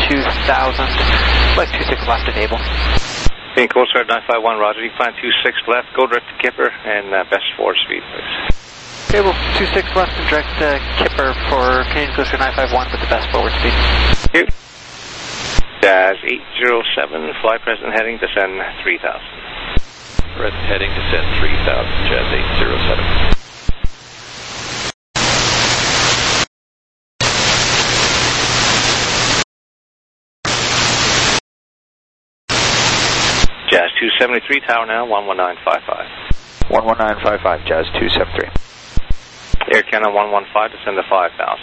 2000, like 26 left enable. Being Coast Guard 951, roger, decline 26 left, go direct to Kipper, and best forward speed, please. Cable 26 left and direct to Kipper for Canadian Coast Guard 951 with the best forward speed. Thank you. Jazz 807, fly present heading, descend 3000. Present heading, descend 3000, Jazz 807. Jazz 273, tower now, 11955. 11955, Jazz 273. Air Canada 115, descend to 5000.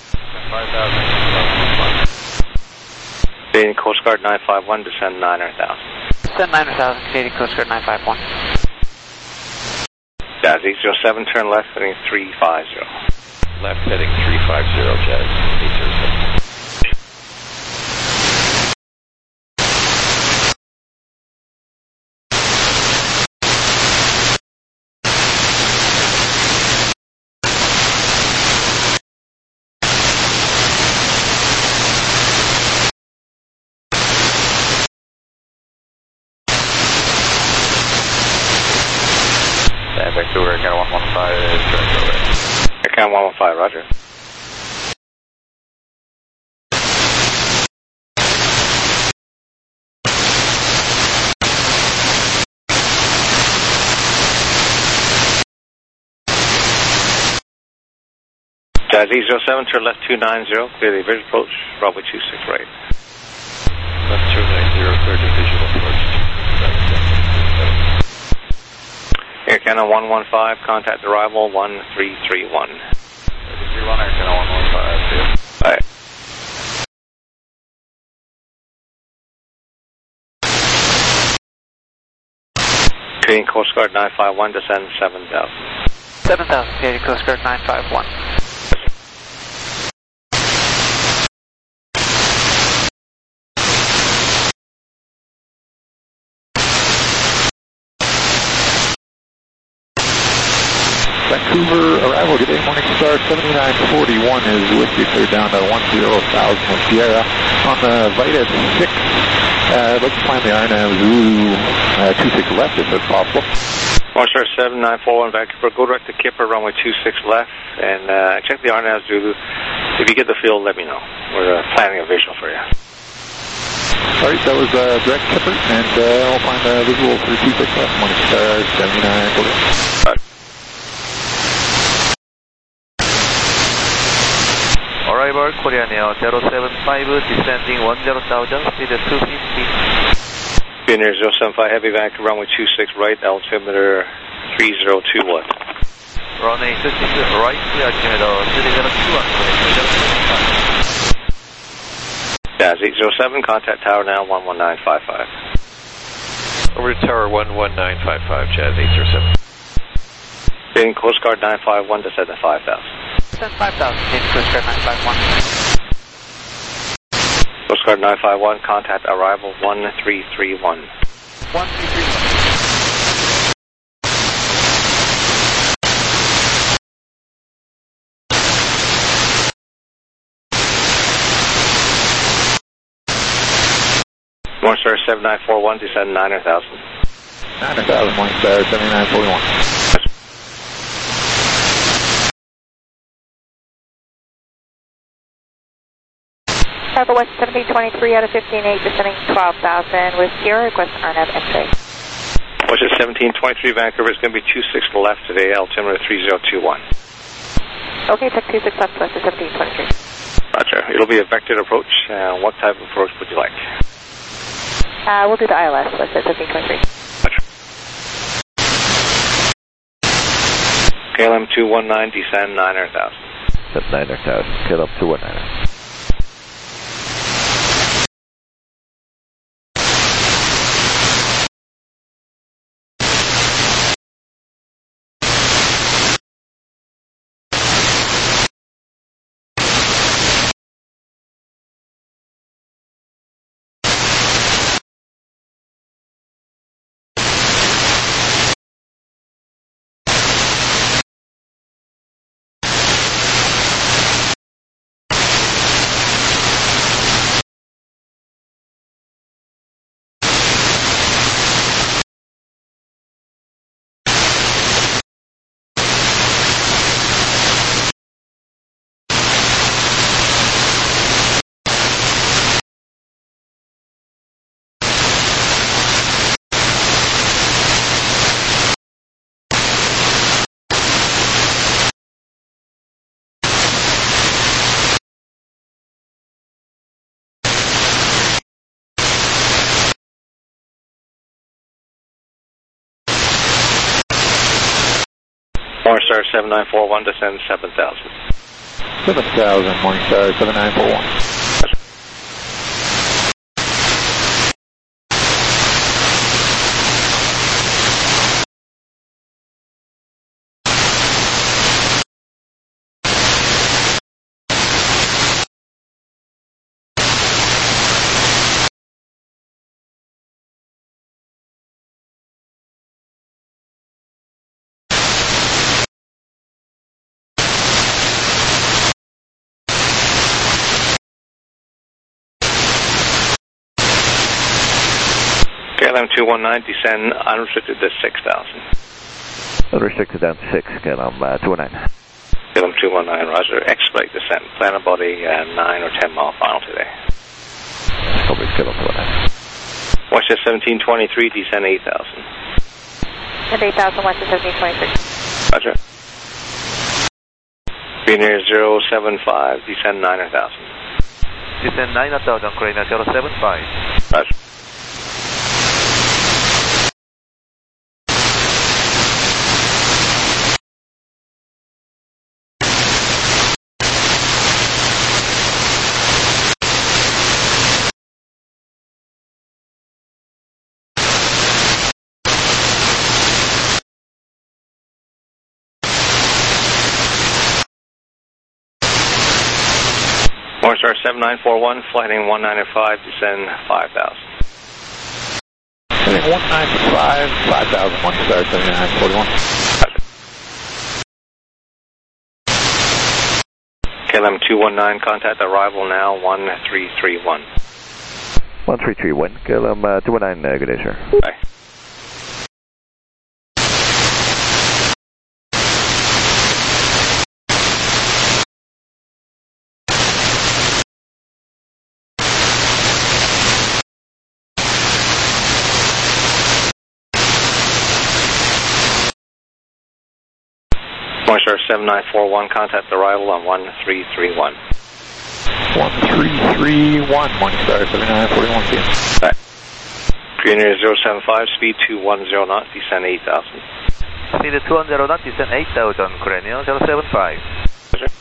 5000. Canadian Coast Guard 951, descend 9000. Descend 9000, Canadian Coast Guard 951. Jazz 807, turn left, heading 350. Left heading 350, Jazz 807. Vancouver, Air Canada 115, direct over. Air Canada 115, roger. Jazz 807, turn left 290, clear the visual approach, Bravo 26 right. Left 290, clear the visual approach. Air Canada 115, contact arrival 1331. 1331, Air Canada 115, see you. Bye. Canadian Coast Guard 951, descend 7000. 7000, Canadian Coast Guard 951. Vancouver, arrival, good day, Morningstar 7941 is with you, clear down to 10,000 with Sierra. On the Vita 6, I'd like to find the RNAV Zulu 26 left if it's possible. Morningstar 7941, Vancouver, go direct to Kipper, runway 26 left, and check the RNAV Zulu. If you get the field, let me know. We're planning a visual for you. Alright, that was direct Kipper, and I'll find the visual for 26 left, Morningstar 7941. Arrival, Korean Air 075, descending 10,000, speed 250. Pioneer 075, heavy Vancouver, runway 26 right, altimeter 3021. Runway 26 right, altimeter 3021. Jazz 807, contact tower now 11955. Over to tower 11955, Jazz 807. Canadian Coast Guard 951, descend to 5000. Descend 5000, Canadian Coast Guard 951. Coast Guard 951, contact arrival 1331. 1331. Morningstar 7941, descend 9000. 90,000, Morningstar 7941. Bravo West 1723 out of 15.8, descending 12,000 with Sierra, request RNAV entry. West 1723, Vancouver is going to be 26 left today, altimeter 3021. Okay, check 26 left, West 1723. Roger. It'll be a vectored approach. What type of approach would you like? We'll do the ILS, West 1723. Roger. KLM 219, descend 900,000. Descend 900,000, KLM 219. Morningstar 7941, descend 7,000. 7,000, Morningstar 7941. KLM 219, descend unrestricted to 6,000. Unrestricted down to 6, KLM 219. KLM 219, roger. X-brake descent. Plan a body 9 or 10 mile final today. Copy, KLM 219. Westjet 1723, descend 8,000. And 8,000, Westjet 1723. Roger. Greenair 075, descend 9,000. Descend 9,000, Greenair 075. Roger. Morningstar 7941, flighting 195, descend 5,000. Heading 195, 5,000, Morningstar 7941. KLM 219, contact arrival now 1331. 1331, KLM 219, good day, sir. Bye. Morningstar 7941, contact arrival on 1331. 1331, Morningstar 7941 PM. Bye. Greenair 075, speed 210 knots, descend 8,000. Speed 210 knots, descend 8,000, Greenair 075. Roger.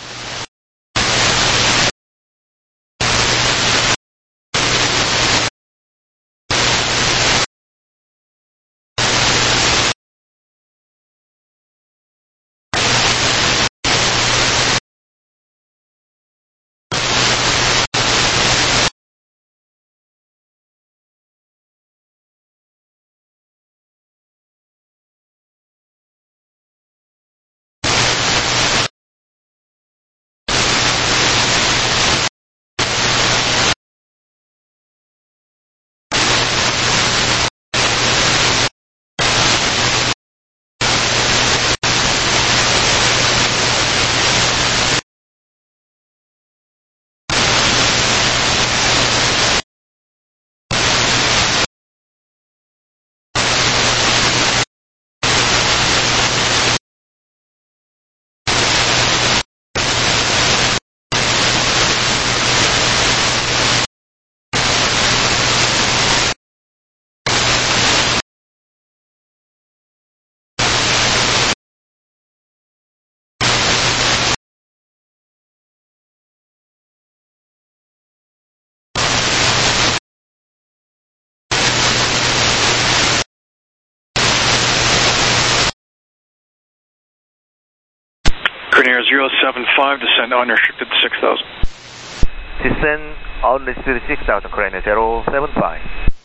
Greenair 075, descend unrestricted 6,000. Descend unrestricted 6,000, Greenair 075.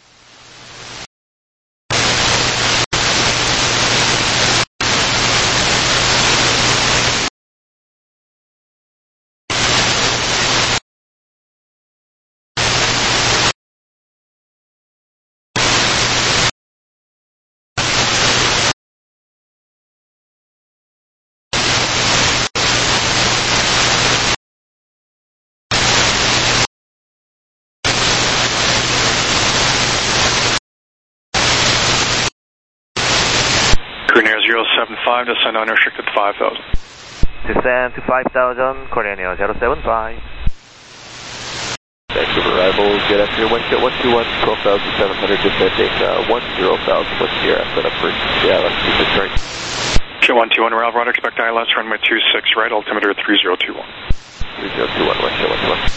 Greenair 075, descend unrestricted 5,000. Descend to 5,000, Greenair 075. Vancouver arrival, get up here, Westjet 121, 12,700, descending 10,000 with Sierra, set up for Dallas, keep it turning. Jet 121, Roger, expect ILS, runway 26 right, altimeter 3021. 3021, West Jet 121.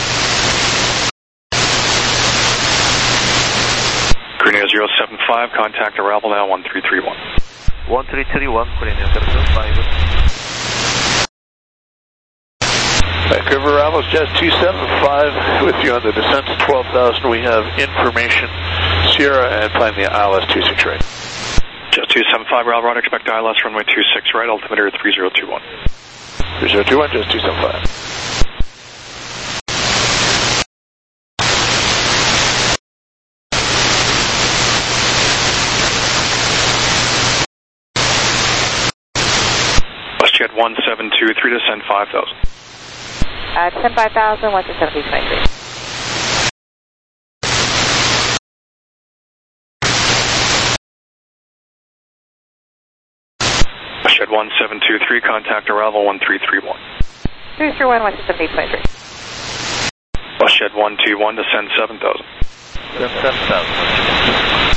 Korea 075, contact arrival now 1331. 1331, Korea 075. Vancouver Ramos, Jet 275 with you on the descent to 12,000. We have information, Sierra, and plan the ILS 26 right. Jet 275, Roger, expect ILS, runway 26 right, altimeter 3021. 3021, Jet 275. Jet 1723, descend 5,000. Descend 5,000, 1 to 1723. Jet 1723, contact arrival 1331. 331, 1 to 1723. Jet 121, descend 7,000. Descend 7,000.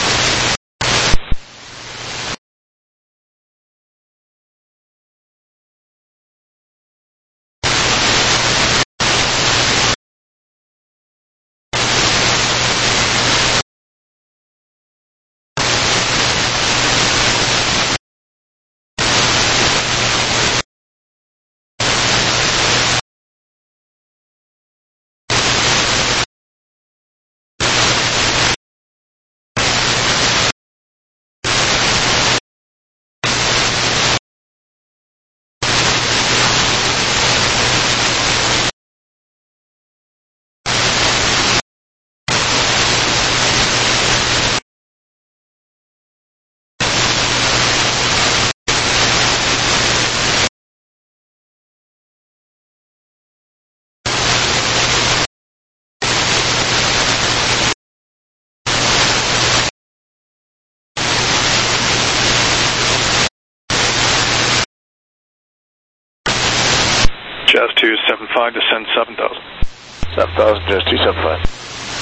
Jazz 275, descend 7,000. 7,000, Jazz 275.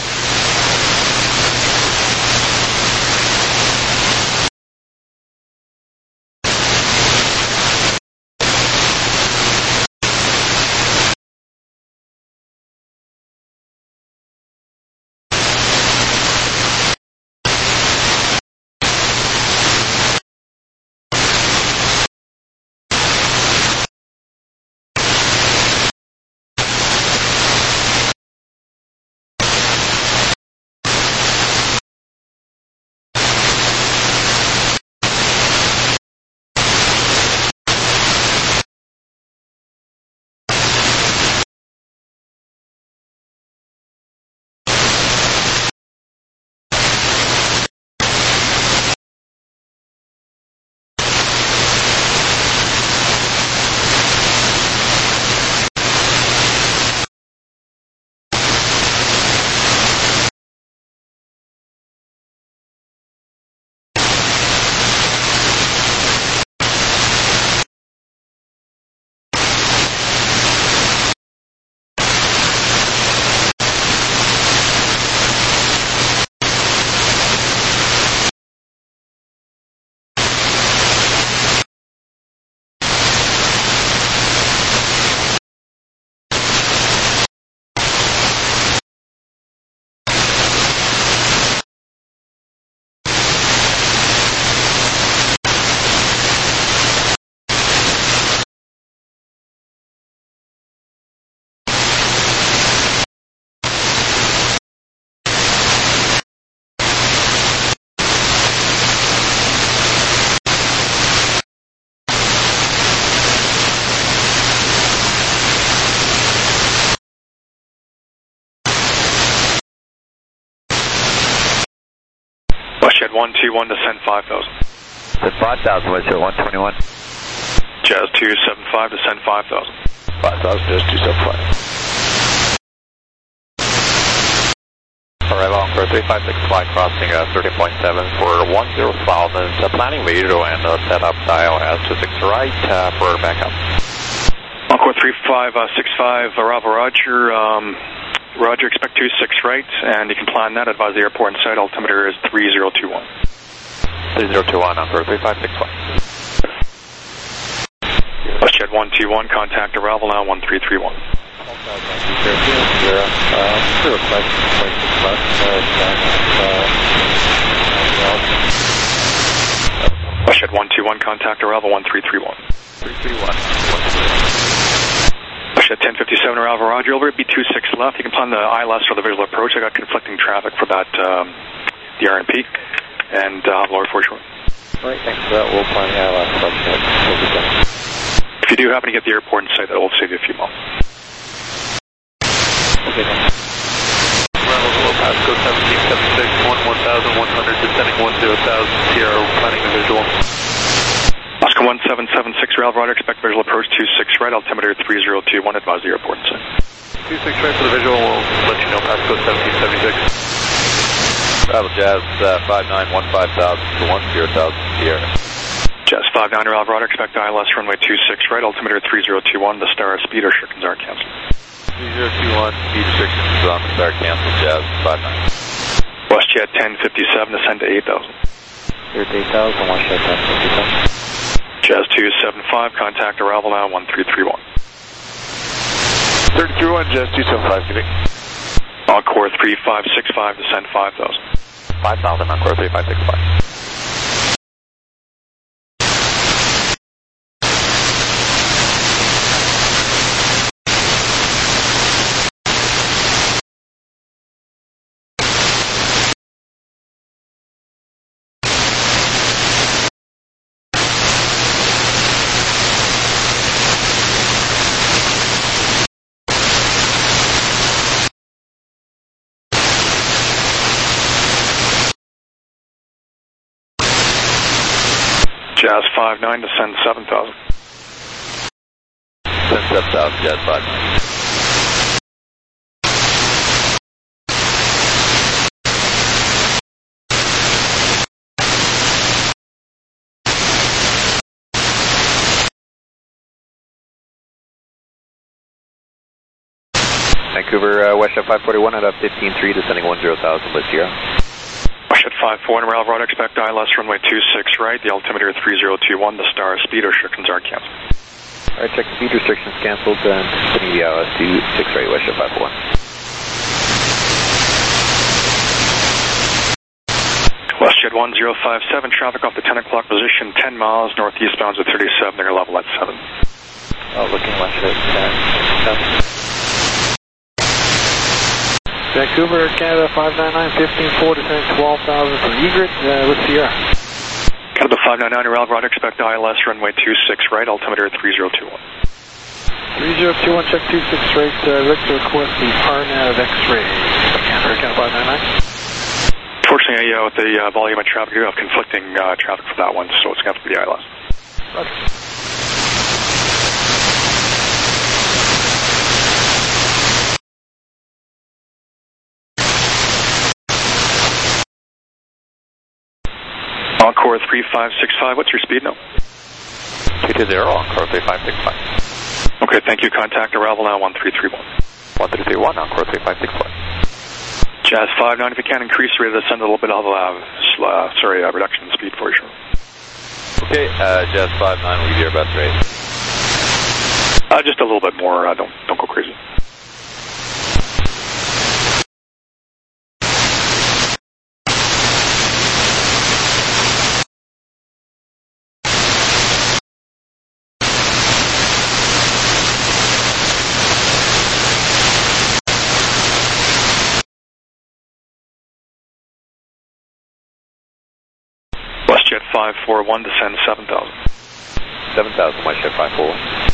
Jet 121, descend 5,000. Descend 5,000, West Jet 121. Jazz 275, descend 5,000. 5,000, Jazz 275. Alright, long for 356 flight crossing 30.7 for 10,000, planning radio and set up dial as 26 right for backup. Encore 3565, Roger, Roger, expect 26 right, and you can plan that, advise the airport in sight, altimeter is 3021. 3021, Encore 356 flight. 121, contact arrival now 1331. Westhead 121, contact arrival 1331. 331. Westhead 1057, arrival Roger, over at B26 left. You can plan the ILS or the visual approach. I got conflicting traffic for that, the RNP, and lower foreshore. All right, thanks for that. We'll plan the ILS. If you do happen to get the airport in sight, that will save you a few moments. Okay, thanks. Ronald, hello, Pasco 1776, 11,100, descending 10,000, Sierra, planning the visual. Oscar 1776, Rail Rider, expect visual approach 26 right, altimeter 3021, advise the airport in sight. 26 right for the visual, we'll let you know, Pasco 1776. Travel Jazz 5915,000 to 10,000 Sierra. Jazz 59, Rail Rider, expect ILS runway 26 right, altimeter 3021, the star speed restrictions are canceled. 3021, speed restrictions on the star canceled, Jazz 59. WestJet 1057, descend to 8,000. Clear to 8,000, WestJet 1057. Jazz 275, contact arrival now 1331. 331, Jazz 275, good day. Encore 3565, descend 5,000. 5,000, Encore 3565. Jazz 59, descend 7,000. Descend 7,000, Jazz 59. Vancouver, WestJet 541 at 15.3, descending 10,000 with Sierra. WestJet 54, Rail Rider, expect ILS runway 26 right, the altimeter 3021, the star speed restrictions are canceled. Alright, check speed restrictions canceled, and descending the ILS 26 right, WestJet 541. WestJet 1057, traffic off the 10 o'clock position, 10 miles northeast bounds at 37, they're level at 7. Oh, looking WestJet 10. Vancouver, Canada 599, 15-4, descending 12,000 for Egret with Sierra. Canada 599, Rail Rider, expect ILS runway 26 right, altimeter 3021. 3021, check 26 right, Victor, request the RNAV X-ray. Canada 599. Unfortunately, with the volume of traffic, you have conflicting traffic for that one, so it's going to have to be the ILS. Roger. Encore 3565, what's your speed now? 220, Encore 3565. Okay, thank you. Contact arrival now 1331. 1331, Encore 3565. Jazz 59, if you can increase the rate of descent a little bit, I'll have reduction in speed for you. Sure. Okay, Jazz 59, we'll give you your best rate. Just a little bit more, don't go crazy. WestJet 541, descend 7,000. 7,000, WestJet 541.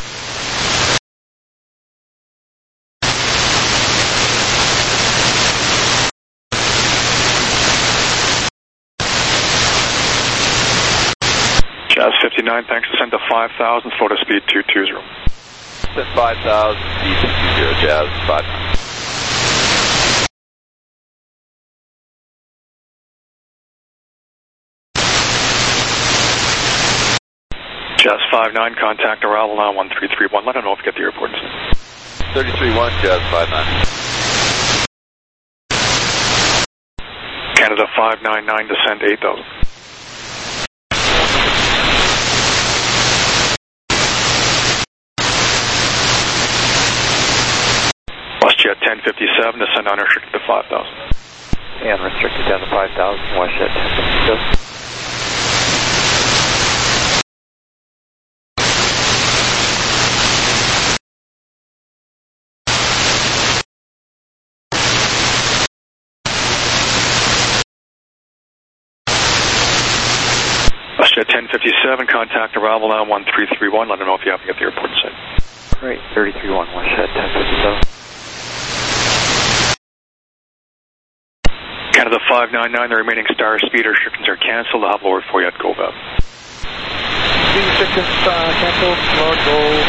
Jazz 59, thanks, descend to 5,000, slow to speed 220. Descend 5,000, speed 220, Jazz 59. Jazz 59, contact arrival now 1331. Let them know if you get the airport. 331, Jazz 59. Canada 599, descend 8,000. descend unrestricted to 5,000. And restricted down to 5,000, WestJet 1057. WestJet 1057, contact arrival now 1331. Let them know if you happen to get the airport in sight. Great, 331, WestJet 1057. Canada 599, the remaining star speed restrictions are cancelled. I'll have lowered for you at GoVab. Speed restrictions canceled, Lord Gold,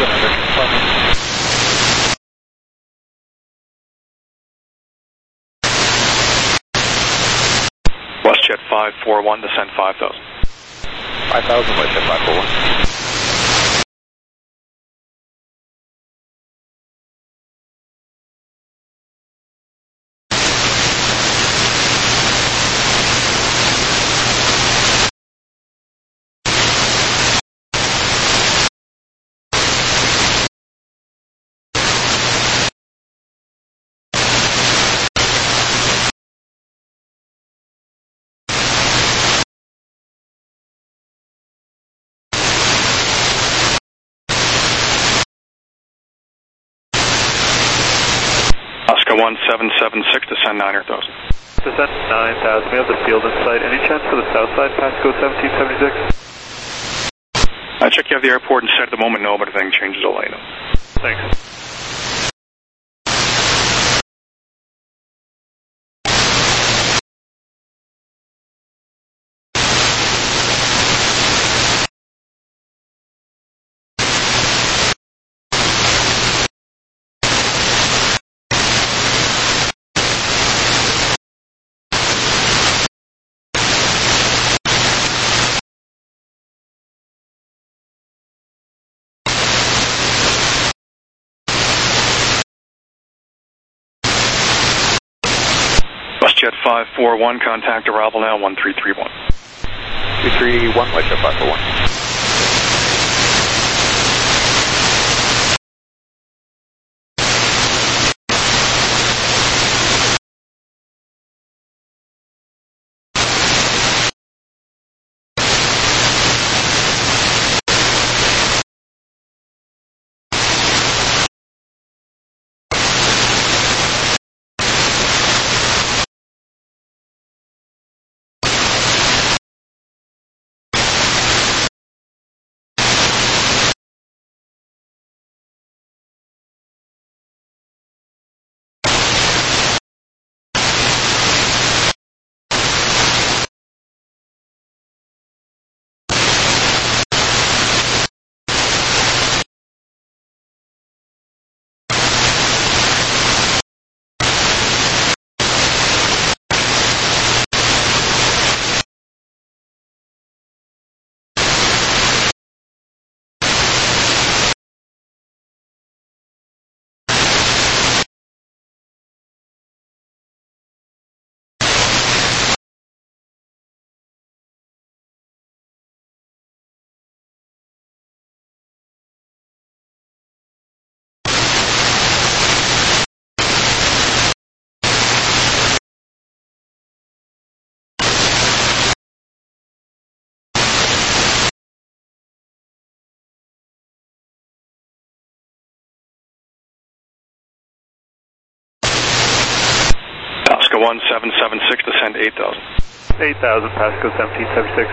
WestJet 541, descend 5,000. 5,000, WestJet 541. Oscar 1776, descend 9,000. Descent 9,000. We have the field in sight. Any chance for the south side, Pasco 1776? I check you have the airport in sight at the moment, no, but if anything changes, I'll let you know. Thanks. WestJet 541, contact arrival now 1331. 231, WestJet 541. Oscar 1776, descend 8,000. 8,000, Pasco 1776.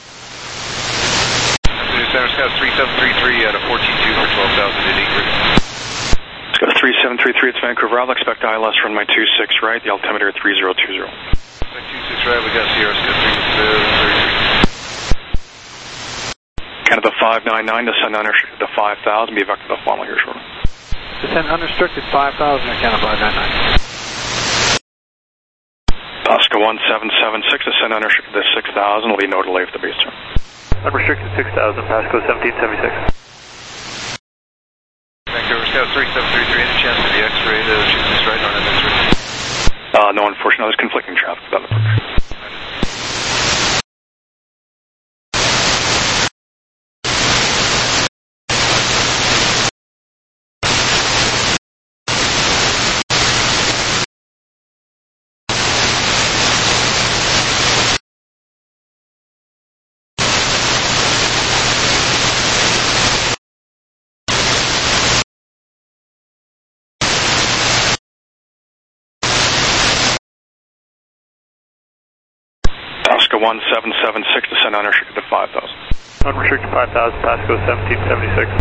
Center Scout 3733 at a 14-2 for 12,000 at Ingrid. Scout 3733, it's Vancouver. I'll expect ILS runway 26 right, the altimeter 3020. 26 right, we got Sierra Scout 3733. Canada 599, descend unrestricted to 5,000, be vector the following here shortly. Descend unrestricted 5,000 at Canada 599. Oscar 1776, descend unrestricted to 6,000, will be no delay for the base turn. Unrestricted 6,000, Pasco 1776. Vancouver Scout 3733, any chance for the X-ray to shoot this right on an X-ray? No, unfortunately, there's conflicting traffic with that approach. 1776, descend unrestricted to 5,000. Unrestricted 5,000, Pasco 1776.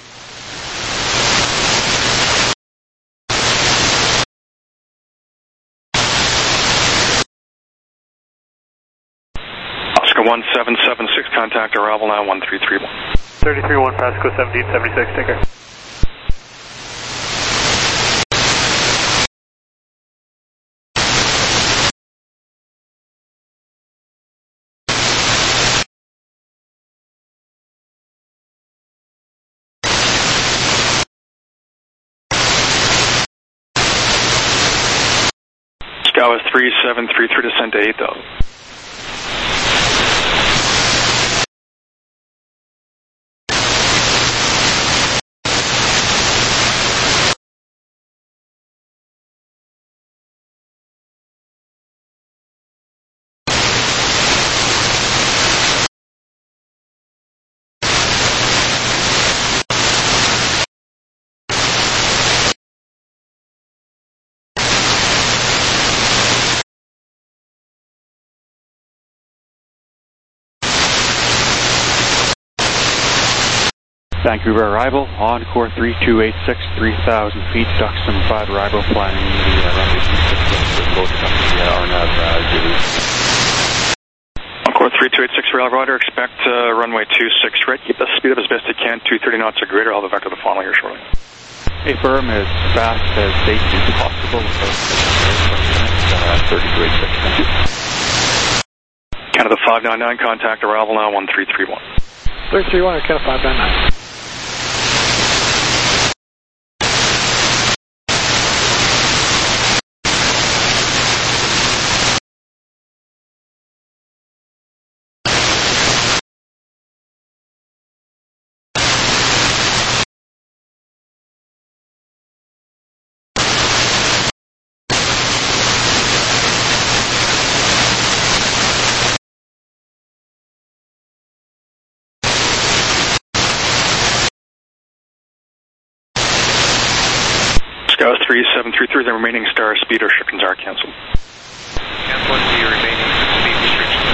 Oscar 1776, contact arrival now 1331. 33-1, Pasco 1776, take care. Scow is 3733, descend to 8,000. Vancouver arrival, Encore 3286, 3,000 feet, Duxton 5 arrival, flying the runway 26 with both company RNAV Zulu. Encore 3286, rail rider, expect runway 26 right, keep the speed up as best you can, 230 knots or greater, I'll have back to the funnel here shortly. A firm as fast as safely possible, 3286, thank you. Canada 599, contact arrival now 1331. 331, Canada 599. Scout 3733, the remaining star speed restrictions are cancelled. Cancel the remaining speed restrictions.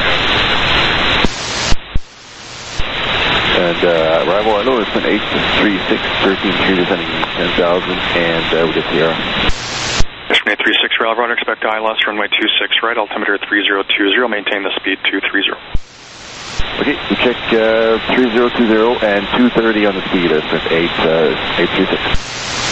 And arrival, I know it's been 836, 13 descending 10,000, and we get Sierra. Estimate 36, rail rider, expect ILS runway 26 right, altimeter 3020, maintain the speed 230. Okay, we check 3020 and 230 on the speed, that's 836.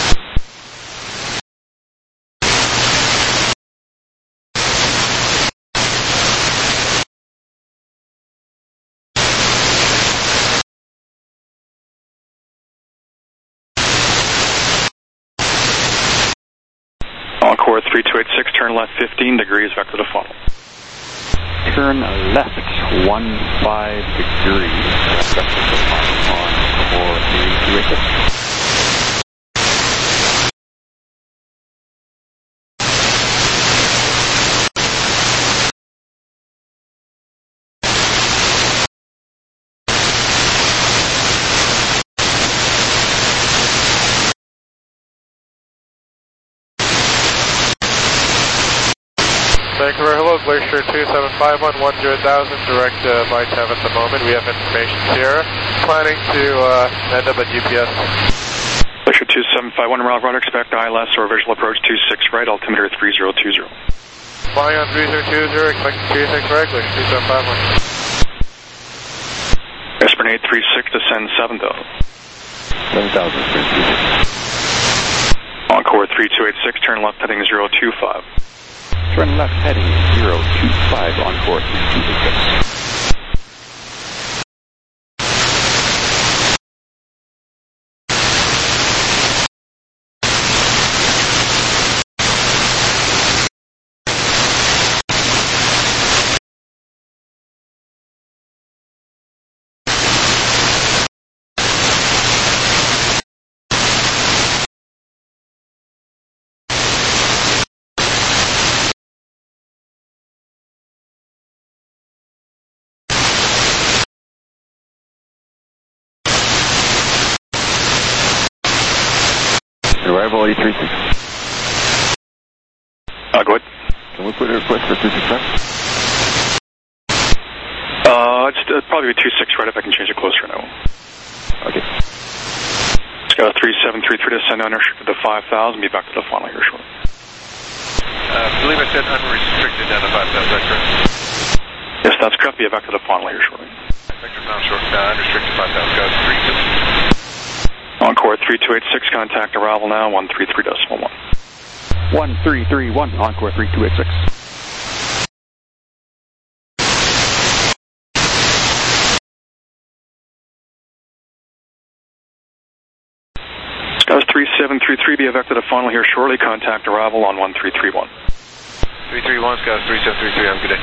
Encore 3286, turn left 15 degrees, vector to funnel. Turn left 15 degrees, vector to funnel on Encore 3286. Vancouver, hello, Glacier 2751, 100,000, direct VITEV at the moment. We have information here. Planning to end up at GPS. Glacier 2751, rail rider, expect ILS or visual approach 26 right, altimeter 3020. Flying on 3020, expecting 26 right, Glacier 2751. Esperanade 36, descend 7,000. 7,000, Encore 3286, turn left heading 025. Turn left heading 025 on course 286. Arrival 836. Go ahead. Can we put a request for 265? Just probably 26 right if I can change it closer now. Okay. Scout 3733 descend unrestricted to 5,000. Be back to the final here shortly. I believe I said unrestricted down to 5,000. Is that correct? Yes, that's correct. Be back to the final here shortly. Vector down short. Unrestricted 5,000. Scout 32. Encore 3286. Contact arrival now. 133.1. 1331. Encore 3286. Scouts 3733, be back to the final here shortly. Contact arrival on 1331. 331, Scouts 3733, have a good day.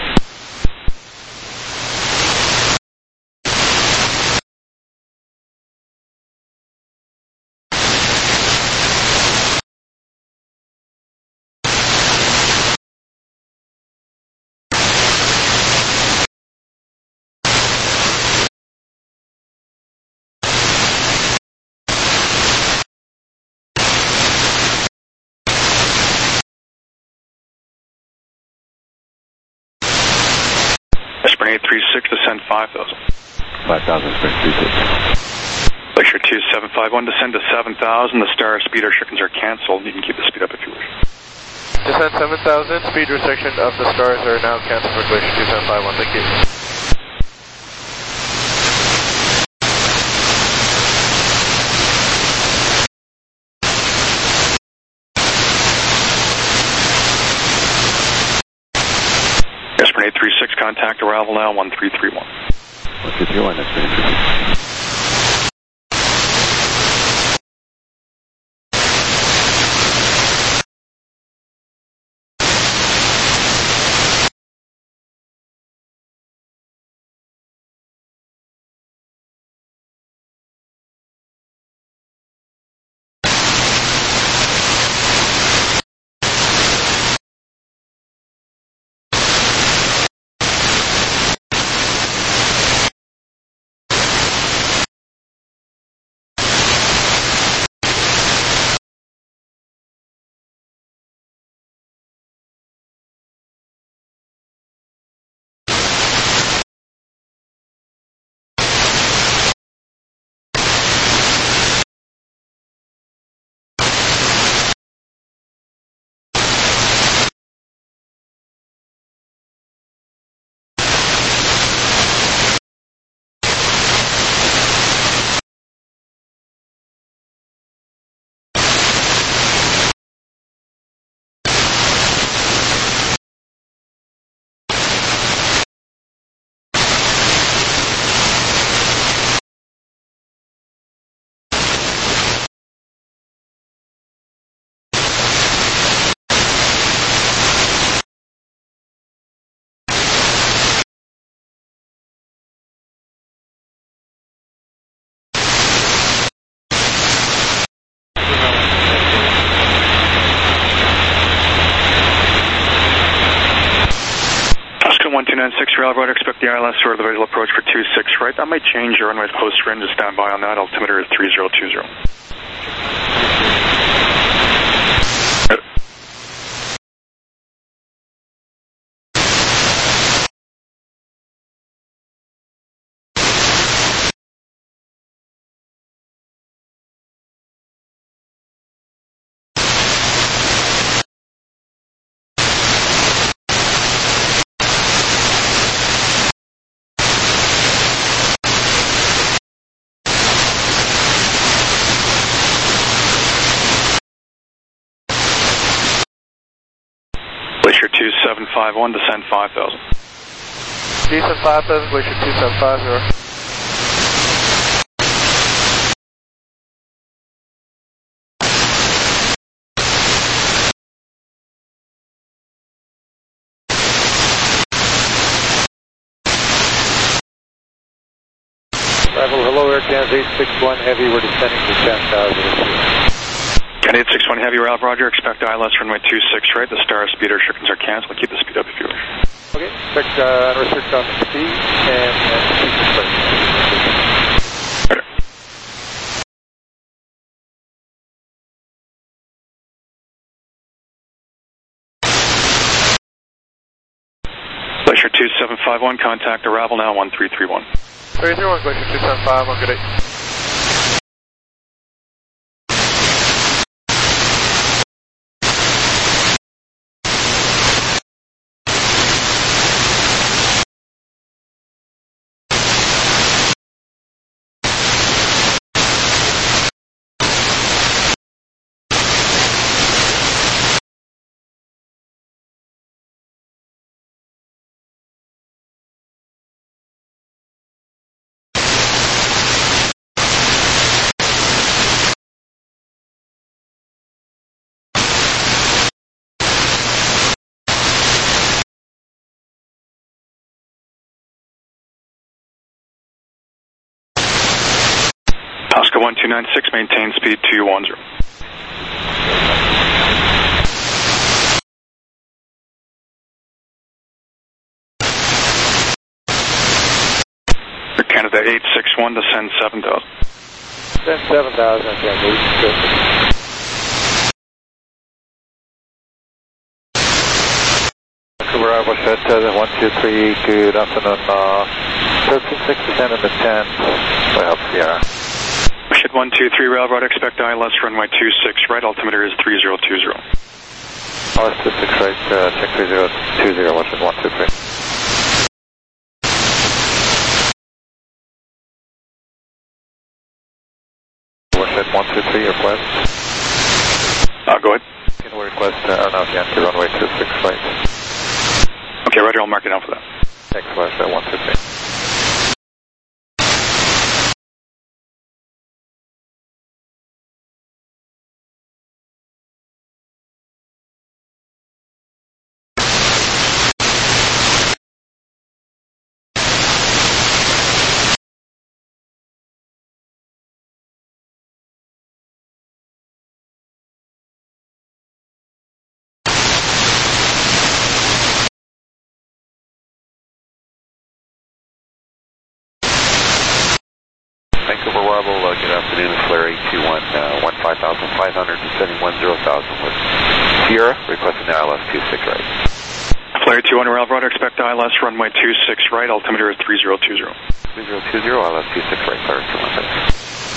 Sprint 836, descend 5,000. 5,000, Sprint 36. Glacier 2751, descend to 7,000. The star speed restrictions are canceled. You can keep the speed up if you wish. Descend 7,000. Speed restriction of the stars are now canceled for Glacier 2751. Thank you. Sprint 836, contact arrival now, 1331. 1331, that's Sprint 836. Oscar 1296, Rail Road, expect the ILS or the visual approach for 26 right. That might change your runway's post range. Just stand by on that. Altimeter is 3020. Glacier 2751, descend 5,000. Descend 5,000, Glacier 2750. Arrival, hello, Air Canada 861 Heavy, we're descending to 10,000. Canada 861 Heavy, Ralph Roger, expect ILS runway 26 right. The star speed restrictions are canceled. Keep the speed up if you wish. Okay, expect unrestricted on the speed and keep the speed. Glacier Glacier 2751, contact arrival now 1331. 331, Glacier 2751, good day. Oscar 1296, maintain speed 210. For Canada 861, descend 7000. Descend 7000, okay, good. Vancouver, I was at 123, good afternoon, 13.6 descend in the 10, well, Sierra. Shed 123, Railroad, expect ILS runway 26 right, altimeter is 3020. ILS 26 right, check 3020, watch it 123. Watch it 123, request. Go ahead. Can we request aeronaut Yankee runway 26 right? Okay, Roger, I'll mark it down for that. Thanks, watch that 123. Vancouver Bravo, good afternoon, Flare 821, 15,500, descending 10,000 with Sierra, requesting ILS 26 right. Flare 21, Railroad, expect ILS runway 26 right, altimeter is 3020. 3020, ILS 26 right, Flare 21.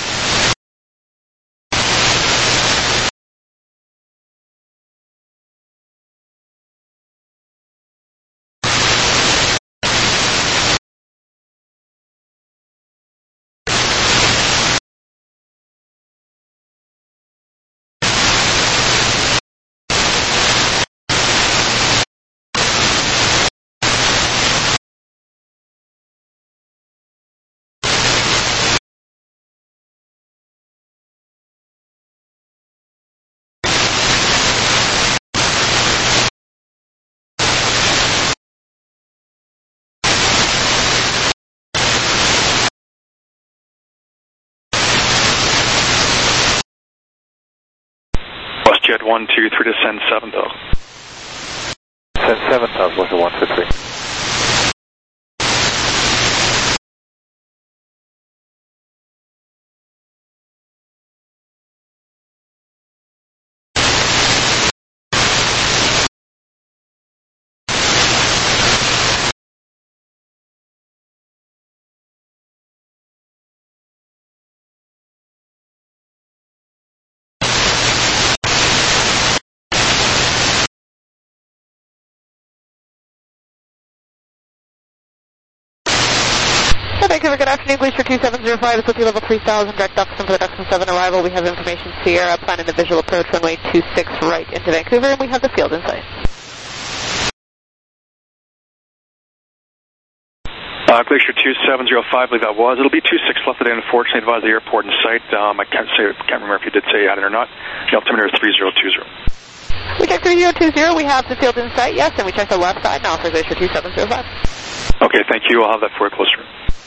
Jet 123, descend 7000. Descend 7000, was it 123? Vancouver, good afternoon, Glacier 2705, it's level 3000, direct Duxton for the Duxton 7 arrival. We have information Sierra, planning the visual approach runway 26 right into Vancouver, and we have the field in sight. Glacier 2705, I believe that was. It'll be 26 left today, unfortunately, advise the airport in sight. I can't remember if you did say you had it or not. The altimeter is 3020. We checked 3020, we have the field in sight, yes, and we checked the left side now for Glacier 2705. Okay, thank you. I'll have that for you closer.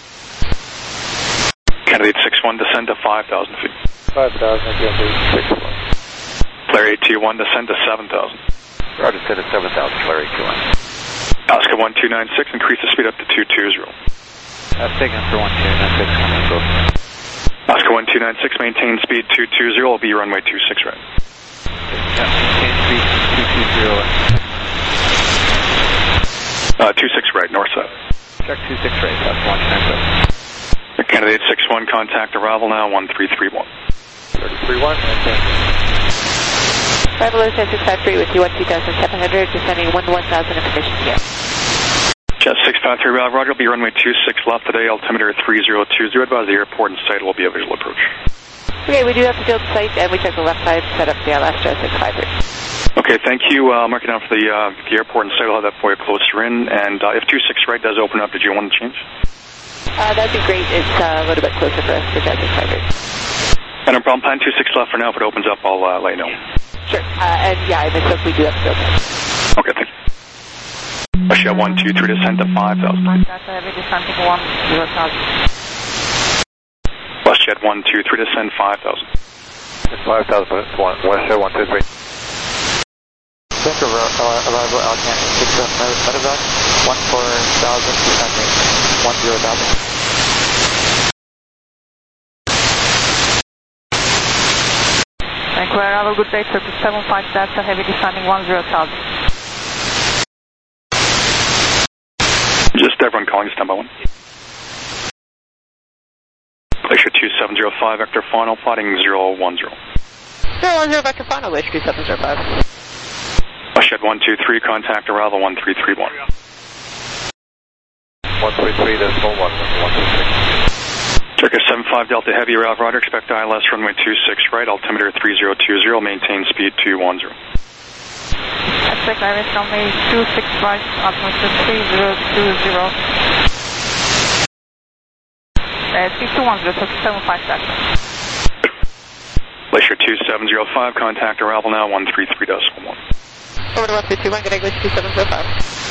Canada 861, descend to 5,000 feet. 5,000, again, 861. Flare 821, descend to 7,000. Roger, descend to 7,000, Flare 821. Oscar 1296, increase the speed up to 220. That's taken for 1296, coming go. Oscar 1296, maintain speed 220, will be runway 26 right. Yeah, maintain speed 26 right, north side. Check 26 right, that's 197. Candidate 61, contact arrival now, 1331. 3031, Arrival Ocean 653 with you, 12700, descending 11000 information here. Jet 653, Roger, will be runway 26 left today, altimeter 3020. Advise the airport and site will be a visual approach. Okay, we do have the field site, and we took the left side, set up the last Jet 653. Okay, thank you. I'll mark it down for the airport and site. I'll have that for you closer in. And if 26 right does open up, did you want to change? That'd be great. It's a little bit closer for us to Jet 653. No problem. Plan 26 left for now. If it opens up, I'll let you know. Sure. And yeah, I misspoke. We do have field site. Okay, thank you. Russia 123, descend to 5,000. That's heavy descending 10,000. WestJet 123, descend 5,000. 5,000, WestJet 123. Center arrival Alcan 67 medevac, 14,000, descending 10,000. Vancouver arrival, good day, 775 Delta, heavy descending 10,000. Just everyone calling, standby 1. Glacier 2705, vector final, plotting 010. 010, vector final, Glacier 2705. WestJet 123, contact arrival 1331. 133, decimal 123. Turkish 75 Delta Heavy, Roger, expect ILS runway 26 right, altimeter 3020, maintain speed 210. Expect ILS runway 26 right, altimeter 3020. Speed 210, 757. Glacier 2705, contact arrival now 133.1. Over to 131, good day, Glacier 2705.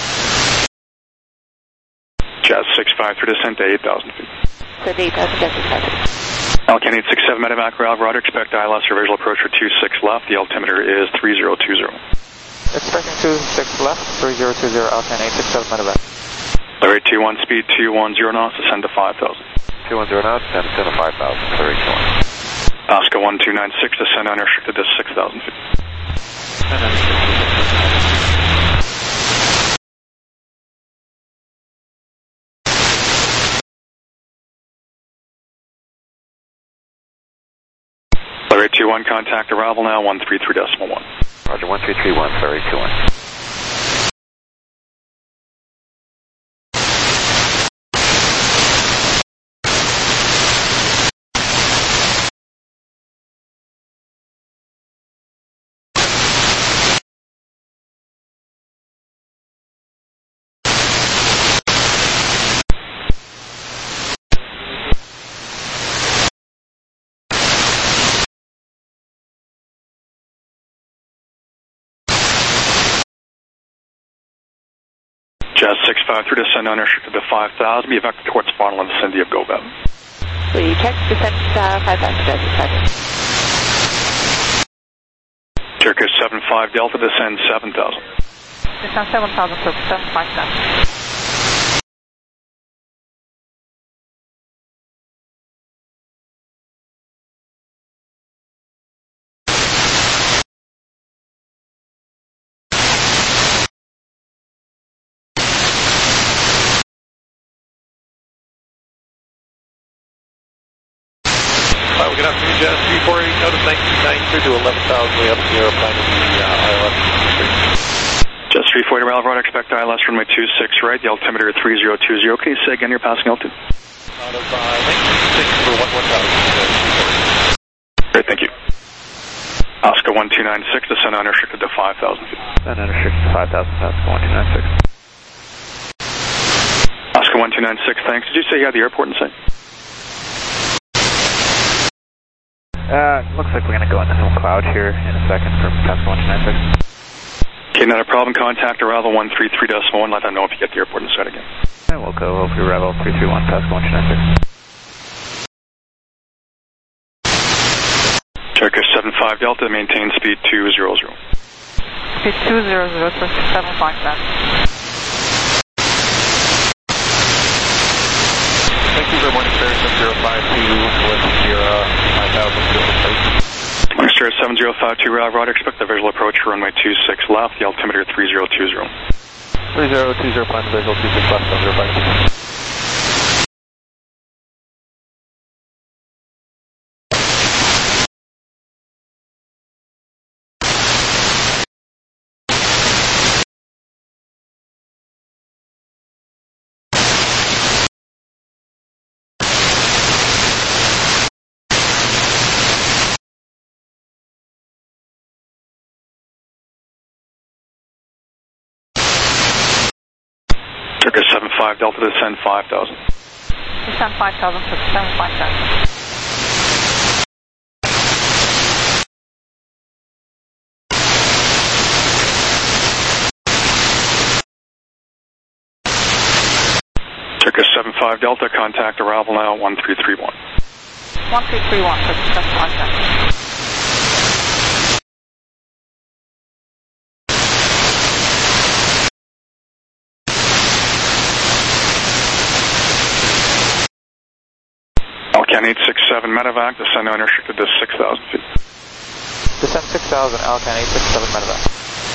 Jazz 653, descent to 8,000 feet. So 8,000, Jazz 653. Alcan 867, medevac, Roger, expect ILS or visual approach for 26 left, the altimeter is 3020. Expecting 26 left, 3020, Alcan 867 medevac. Larry 21, speed 210 knots, descend to 5,000. 210 knots, and descend to 5,000, Larry 21. Oscar 1296, descend unrestricted to 6,000 feet. Larry 21, contact arrival now 133.1. Roger, 1331, Larry 21. Jazz 653, descend unrestricted to 5,000, be evacuated towards final in the vicinity of GoBab. We check, descend 5,000, Jazz 653. Turkish 75 Delta, descend 7,000. Descend 7,000, so 757. Good afternoon, Jazz 348, out of 1993 to 11,000, way up in the airplane in the ILS. Jazz 340, Roger, expect ILS runway 26 right, the altimeter 3020. Can you say again your passing altitude? Out of 1996 for 11,000. Great, thank you. Oscar 1296, descend unrestricted to 5,000 feet. Descend unrestricted to 5,000, Oscar 1296. Oscar 1296, thanks. Did you say you had the airport in sight? Looks like we're going to go into some cloud here in a second for Pascal 1296. Okay, not a problem. Contact arrival 133.1. Let them know if you get the airport in sight again. And we'll go over to arrival 331, Pascal 1296. Turkish 75 Delta, maintain speed 200. Speed 200, 757. Thank you very much, Sierra 052 with Sierra 5,000. Sierra 7052, Roger, expect the visual approach for runway 26 left, the altimeter 3020. 3020, plan the visual, 26 left, 052. Circa 75 Delta, descend 5,000. Descend 5,000, Circa 757. Circa 75 Delta, contact arrival now, 1331. 1331, Circa 757. Alcan 867 medevac, descend unrestricted to 6,000 feet. Descend 6,000, Alcan 867 medevac.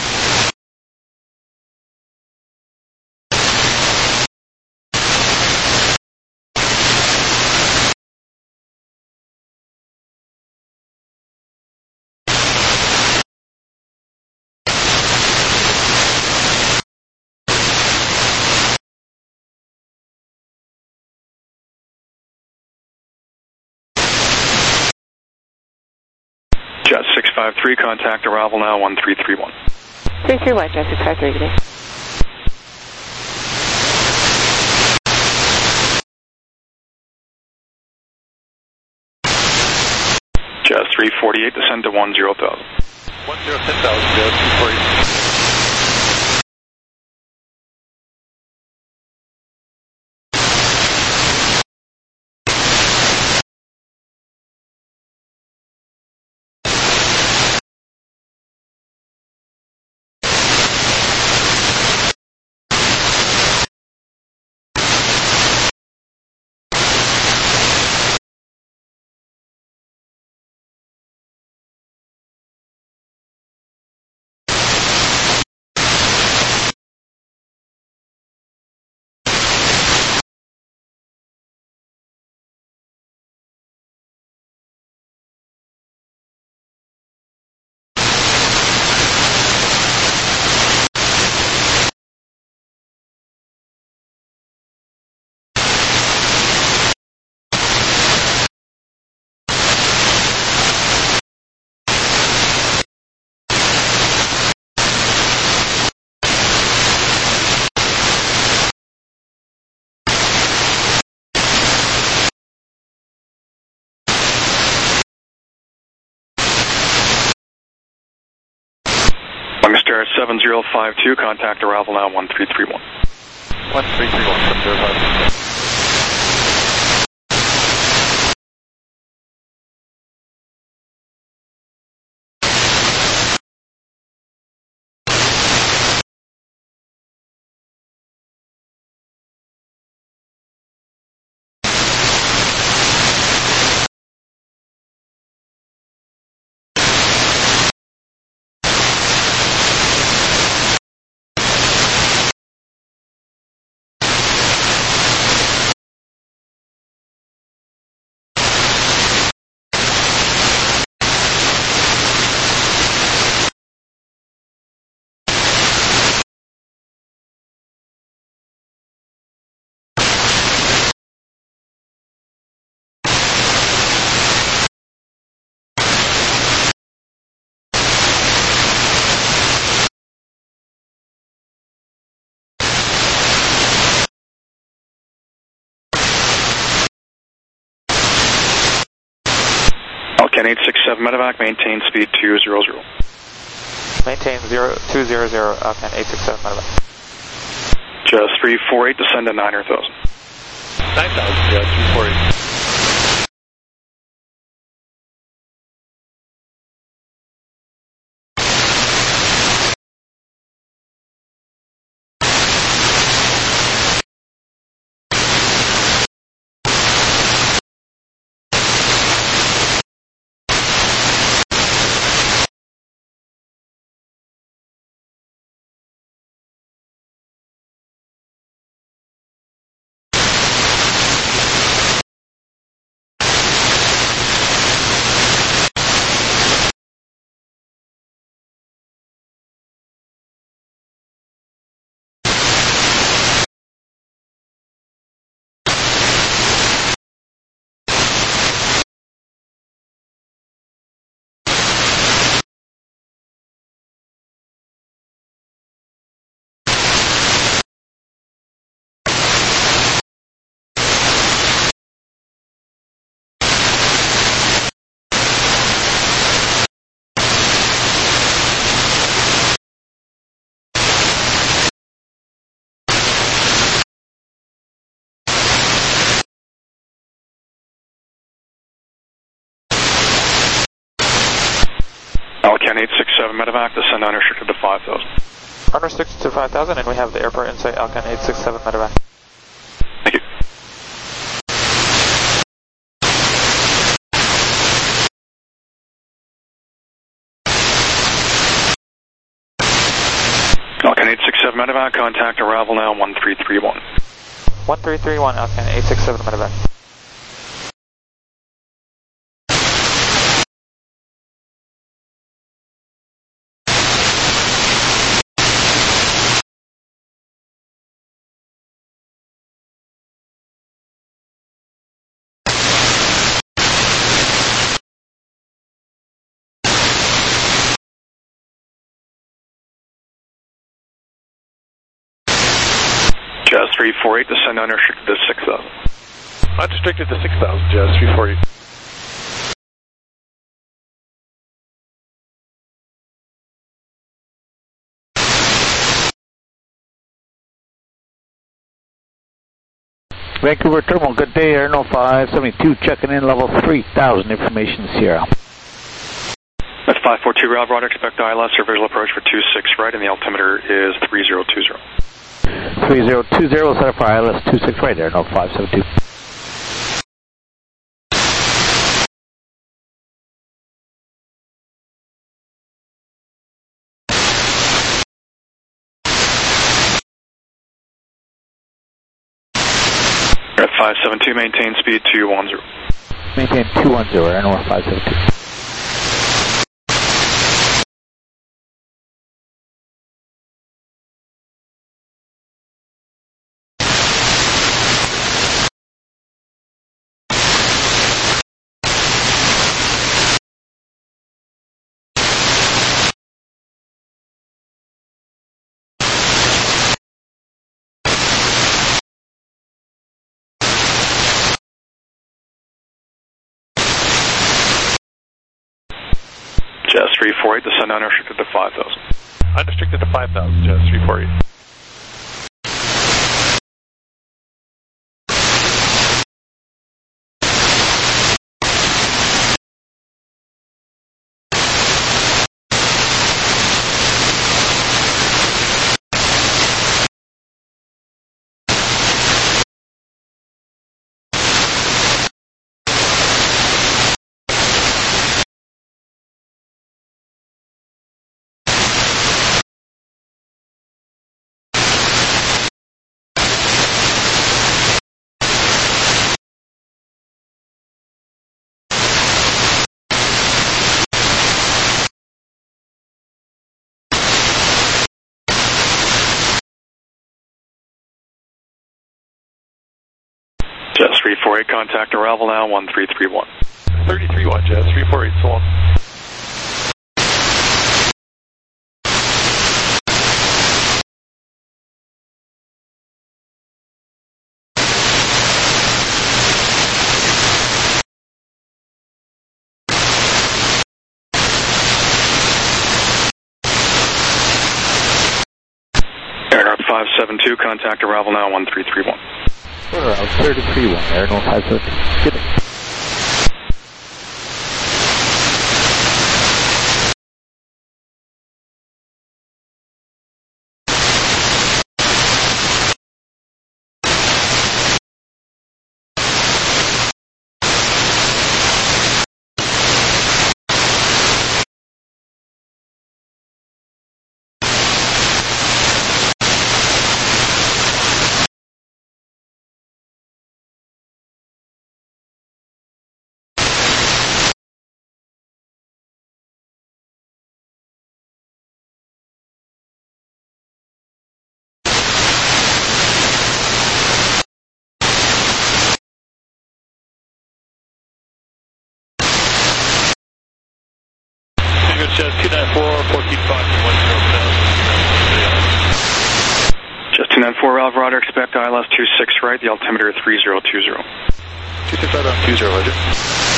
Jet 653, contact arrival now, 1331. 331, Jet 653, good day. Jet 348, descend to 10,000. 10,000, Jet 348. Mr. 7052, contact arrival now, 1331. 1331, 705. Alcan 867 medevac, maintain speed 200. Maintain 200, Alcan 867 medevac. Just 348, descend to 9,000. 9,000, Jet 348. Alcan 867 medevac, descend unrestricted to 5,000. Unrestricted to 5,000, and we have the airport insight Alcan 867 medevac. Thank you. Alcan 867 medevac, contact arrival now 1331. 1331, Alcan 867 medevac. Jazz 348, descend unrestricted to 6,000. Unrestricted to 6,000, Jazz 348. Vancouver Terminal, good day, Airno 572, checking in level 3000, information Sierra. That's 542 Rail Rod, expect ILS or visual approach for 26 right, and the altimeter is 3020. 3020, set up for ILS 26 right, Airno 572. At 572, maintain speed 210. Maintain 210, Airno 572. Jazz 348, descend unrestricted to 5,000. Unrestricted to 5,000, Jazz 348. Jazz 348, contact arrival now 1331. 3031, Jazz 348, so on. Airnorth 572, contact arrival now 1331. Around 331, Airno 572. Good day. Jazz 294, 14.5, 10,000. Jazz 294, Rail Rudder, expect ILS 26 right, the altimeter 3020. 26 right on 20, Roger.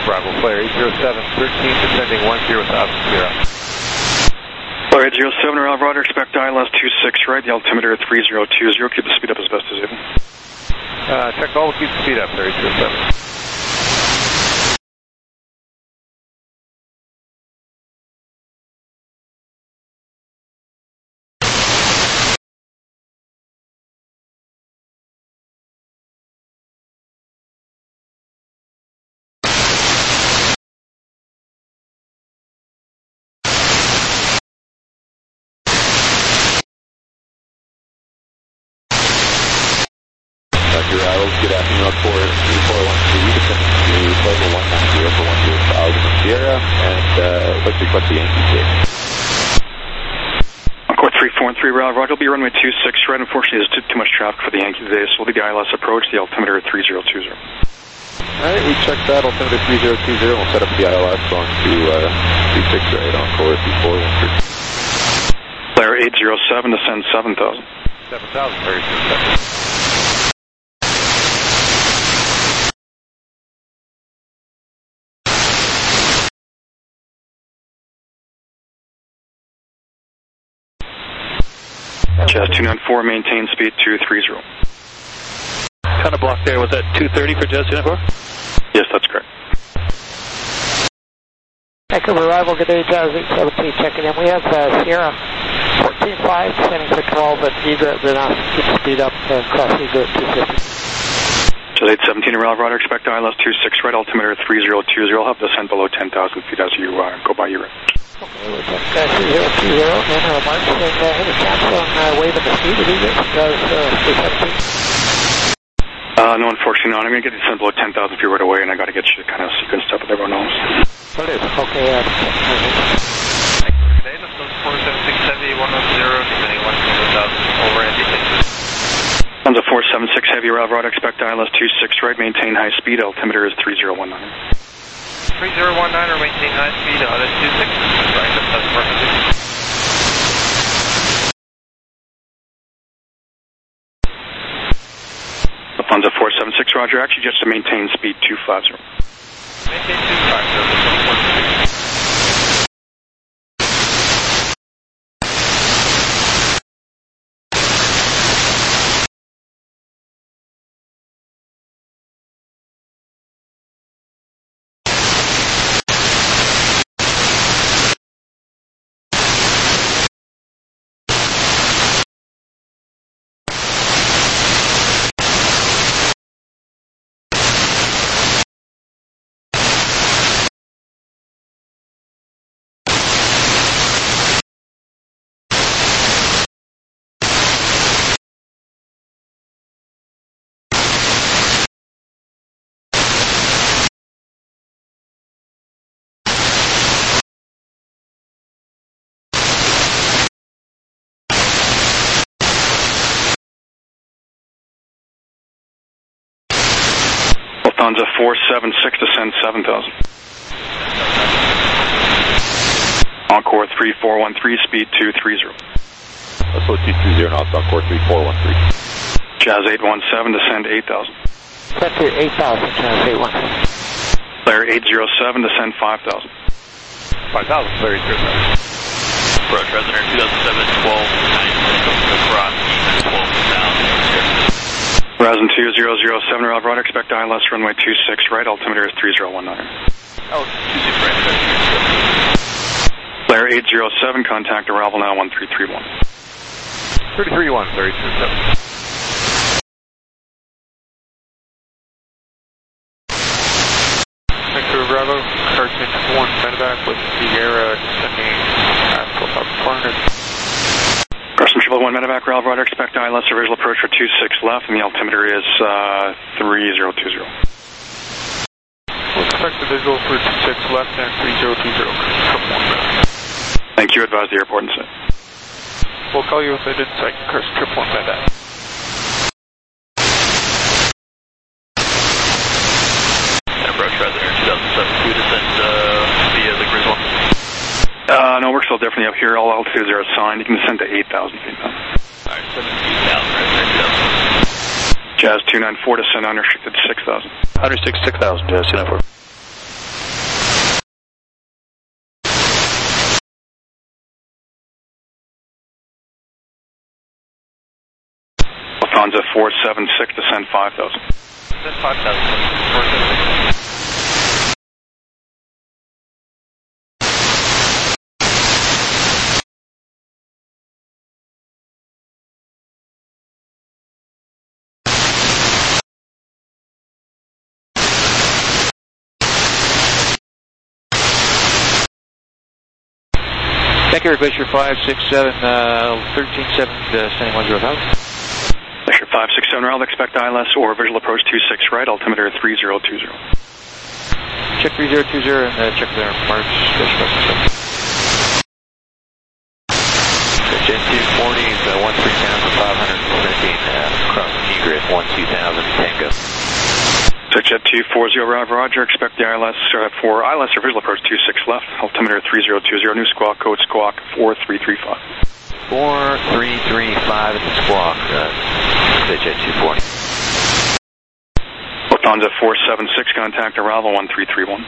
Bravo, Flare 80713, descending 10,000 Sierra. Flare 807, Rail Roger, expect ILS 26 right, the altimeter 3020, keep the speed up as best as able. Check all, keep the speed up, Flare 807. Good afternoon, up for 3413, descending to level 190 for 10,000 Sierra, and let's request the Yankee case. Encore 343, Rail Roger, will be runway 26 right. Unfortunately, there's too much traffic for the Yankee today, so we'll be the ILS approach, the altimeter 3020. Alright, we checked that, altimeter 3020, we'll set up the ILS on to 26 right, Encore 3413. Flare 807, descend 7,000. 7,000, very good. Jazz 294, maintain speed 230. Kind of block there, was that 230 for Jazz 294? Yes, that's correct. Vancouver arrival, good day, Jazz 817 checking in. We have Sierra 14.5, descending for 12 at Eager, then I'll keep the speed up across Eager at 250. Jazz 817, Rail Roger, expect ILS 26 right, altimeter 3020, I'll have descent below 10,000 feet as you go by your rate. Okay, we'll check 3020, and March, and hit a chance on waving the speed of Eager, Jazz 817. No, unfortunately not. I'm going to get descent below 10,000 feet right away, and I got to get you kind of sequenced up with everyone else. What is it? Okay, Today, this is 476 Heavy, 110, descending 10,000, over indicated. Lufthansa 476 Heavy, Rail Roger, expect ILS 26 right, maintain high speed, altimeter is 3019. 3019, or maintain high speed, ILS 26, right, that's perfect. Lufthansa 476, Roger, actually just to maintain speed 250. Maintain 250, Lufthansa 476, descend 7,000. Encore 3413, speed 230. Let's go 220 knots, Encore 3413. Jazz 817, descend 8,000. Set to 8,000, Jazz 817. Flare 807, descend 5,000. 5,000, Flare 807. Approach resident 2007, 12, 9, across, 12,000. Horizon 2007, Rail Roger, expect ILS runway 26 right, altimeter is 3019. Oh, 26 right. Flare 807, contact arrival now 1331. 331, 327. Vancouver Bravo, Carson 1 medevac with Sierra descending at 12,400. Carson 1 medevac, Rail Roger, expect ILS visual approach for 26 left, and the altimeter is 3020. We'll expect the visual for 26 left and 3020. Thank you, advise the airport and set. We'll call you if it is like Carson 1 medevac. Approach resident 2007, descend via the Griswold. No, we're still definitely up here. All altitudes are assigned. You can descend to 8,000 feet now. Alright, 17,000, resident 2000. Jazz 294, descend unrestricted 6,000. Unrestricted 6,000, Jazz 294. Lufthansa 476, descend 5,000. Descend 5,000. 476. Vancouver Glacier 567, 13-7, descending 10,000. Glacier 567, I'll expect ILS or visual approach 26 right, altimeter 3020. Check 3020 and check their March. Jet 240 is 13,517, cross T-grid 12,000, Tango. So Jet 240, Roger, expect the ILS for ILS or visual approach 26 left, altimeter 3020, new squawk code squawk 4335. 4335 at the squawk, Jet 240. Lufthansa 476, contact arrival 1331.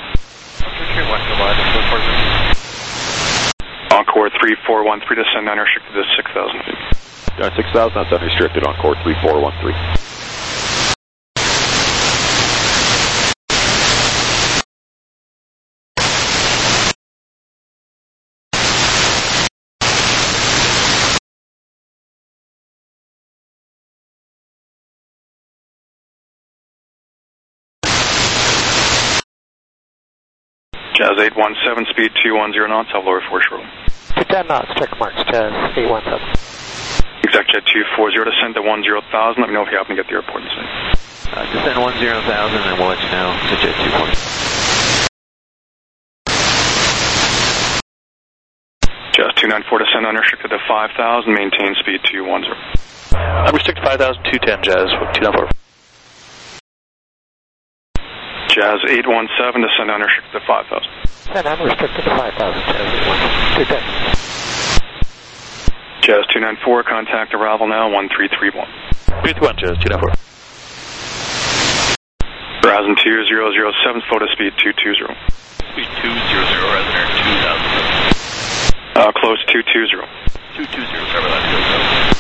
1331, Encore 3413, descend unrestricted to 6,000 feet. 6,000, that's unrestricted, Encore 3413. Jazz 817, speed 210 knots, have lower force roll. To 10 knots, check March 10, 817. Exact Jet 240, descend to 10,000, let me know if you happen to get the airport in sight. Descend 10,000 and we'll let you know to Jet 240. Jazz 294, descend unrestricted to 5,000, maintain speed 210. Unrestricted 5,000, 210, Jazz 294. Jazz 817, descend unrestricted to 5,000. Descend unrestricted to 5,000, Jazz 817. 210. Jazz 294, contact arrival now 1331. 331, Jazz 294. Horizon 2007, photo speed 220. Speed 200, Resonator 2,000. Close 220. 220, cover that.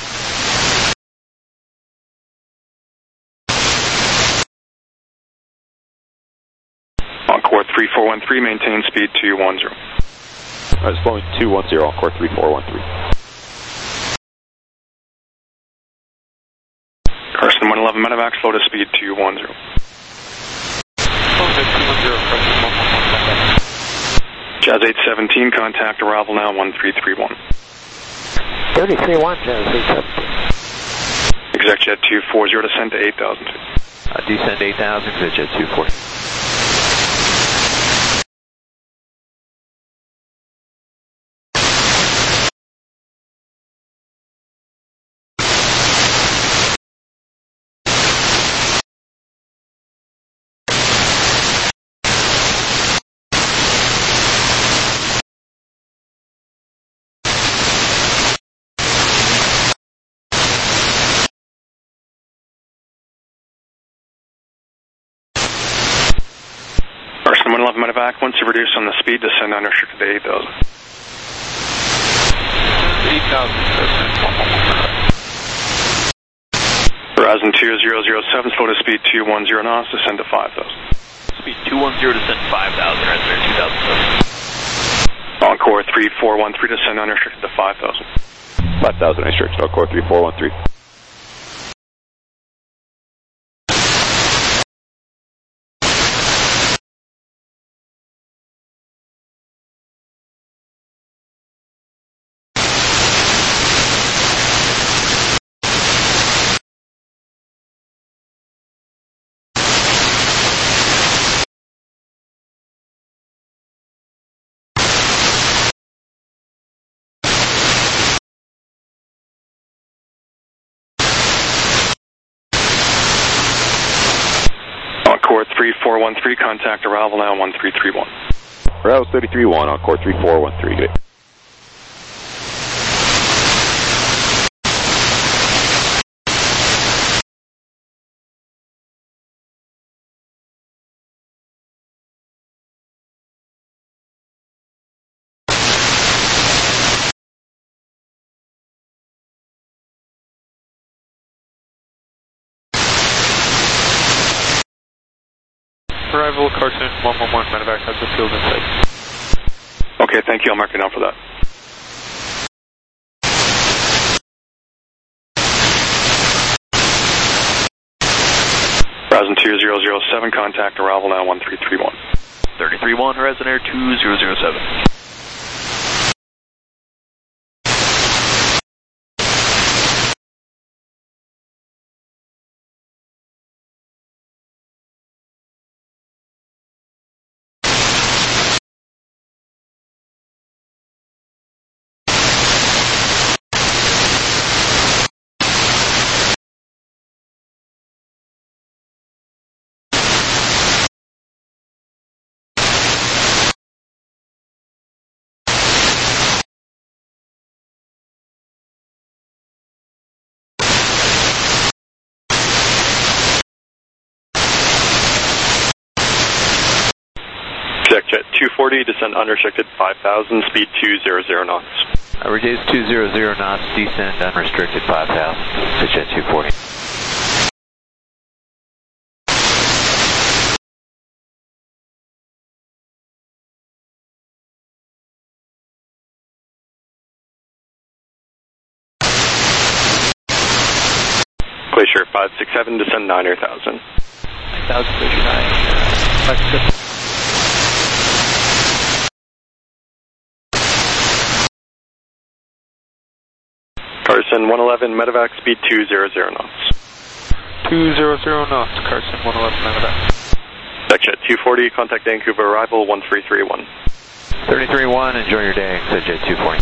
Encore 3413, maintain speed 210. It's flowing 210, Encore 3413. Carson 111, medevac, slow to speed 210. Jazz 817, contact arrival now 1331. 331, Jazz 817. Exec Jet 240, descend to 8,000 feet. Descend 8,000 to Jet 240. Carson 111, medevac, once you reduce on the speed, descend unrestricted to 8,000. 8,000. Horizon 2007, slow to speed 210 knots, descend to 5,000. Speed 210, descend 5,000, Resonator 2,000. Encore 3413, descend unrestricted to 5,000. 5,000 restricted, Encore 3413. Encore 3413, contact arrival now 1331. Rouse 33-1, Encore 3413, good. arrival, Carson 111, medevac has the field in sight. Okay, thank you. I'll mark it down for that. Horizon 2007, contact arrival now 1331. 33-1, Horizon Air 2007. Jet 240, descend unrestricted 5,000, speed 200 knots. Reduce 200 knots, descend unrestricted 5,000, Jet 240. Glacier 567, descend 9,000. 9,000, Glacier 9, 567. Carson 111, medevac, speed 200 knots. 200 knots, Carson 111, medevac. Jet 240, contact Vancouver, arrival 1331. 33-1, enjoy your day, Jet 240.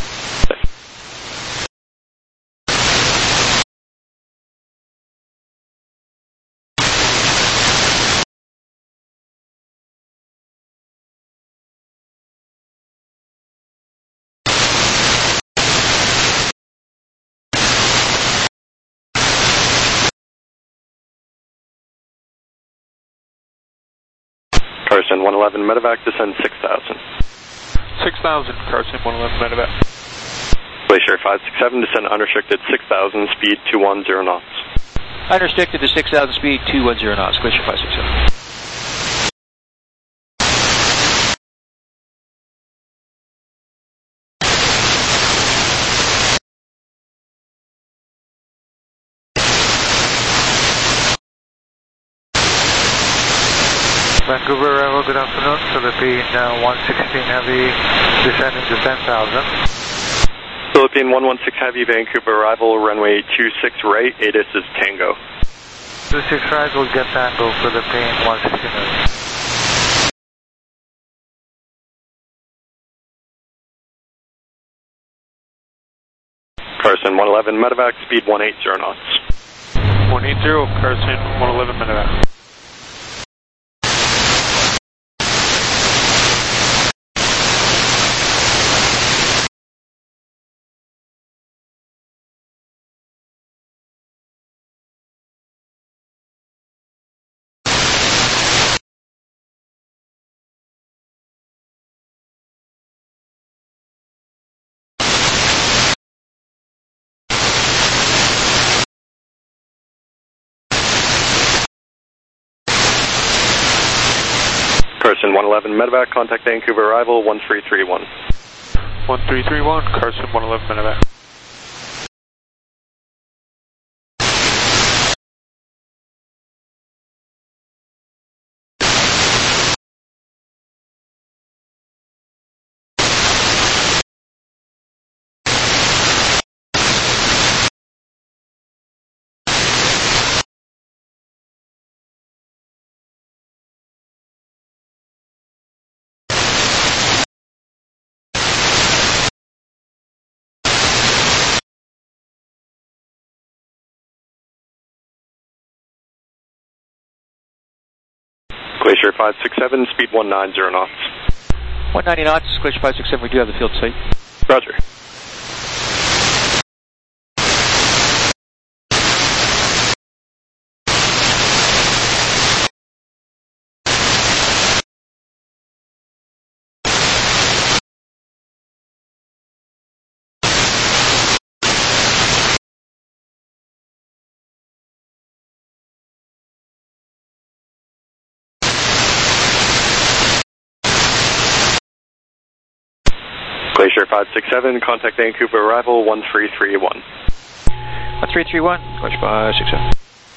Carson 111, medevac, descend 6,000. 6,000, Carson 111, medevac. Glacier 567, descend unrestricted 6,000, speed 210 knots. Unrestricted to 6,000, speed 210 knots, Glacier 567. Vancouver arrival, good afternoon. Philippine 116 Heavy, descending to 10,000. Philippine 116 Heavy, Vancouver arrival, runway 26 right, ATIS is Tango. 26 right will get Tango, Philippine 116 Heavy. Carson 111, medevac, speed 180 knots. 180, Carson 111, medevac. Carson 111, medevac, contact Vancouver, arrival 1331. 1331, Carson 111, medevac. Glacier 567, speed 190 knots. 190 knots, Glacier 567, we do have the field sight. Roger. Glacier 567, contact Vancouver arrival 1331. 1331, Glacier 567.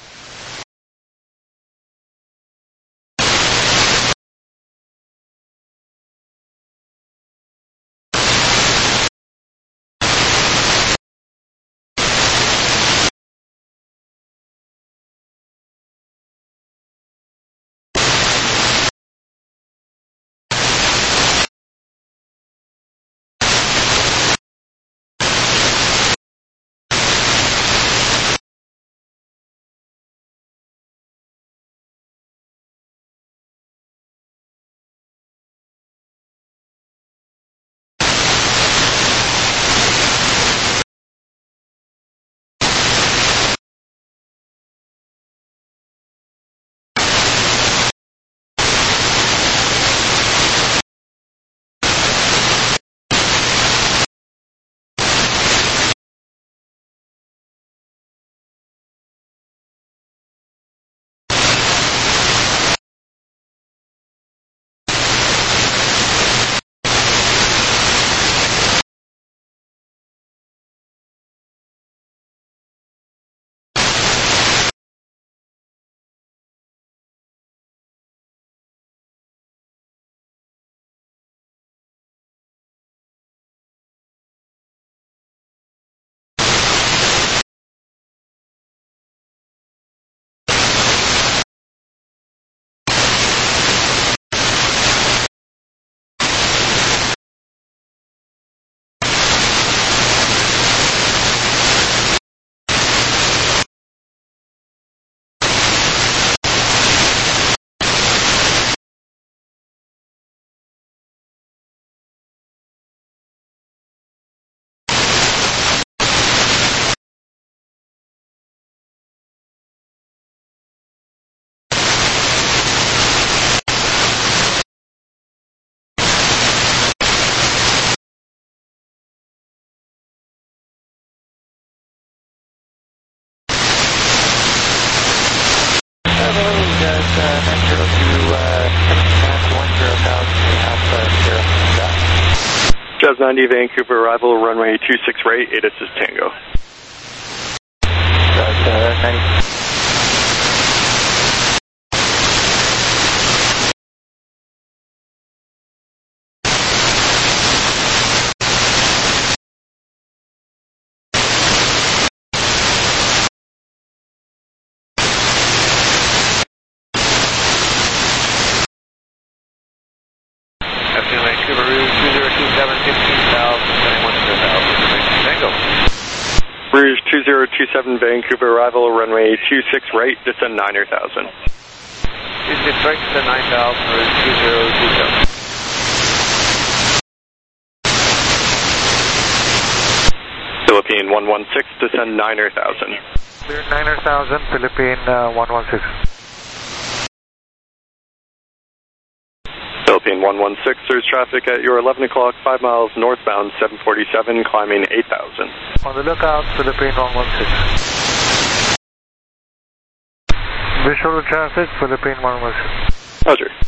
Jazz 90, Vancouver arrival, runway 26 right, 8 assist Tango. Jazz 90. Vancouver Rouge 2027, 15,000, 21,000, Tango. Rouge 2027, Vancouver arrival, runway 26 right, descend 9,000. 26 right, descend 9,000, Rouge 2027. Philippine 116, descend 9,000. Clear 9,000, Philippine 116. Philippine 116, there's traffic at your 11 o'clock, 5 miles northbound, 747, climbing 8,000. On the lookout, Philippine 116. Visual traffic, Philippine 116. Roger.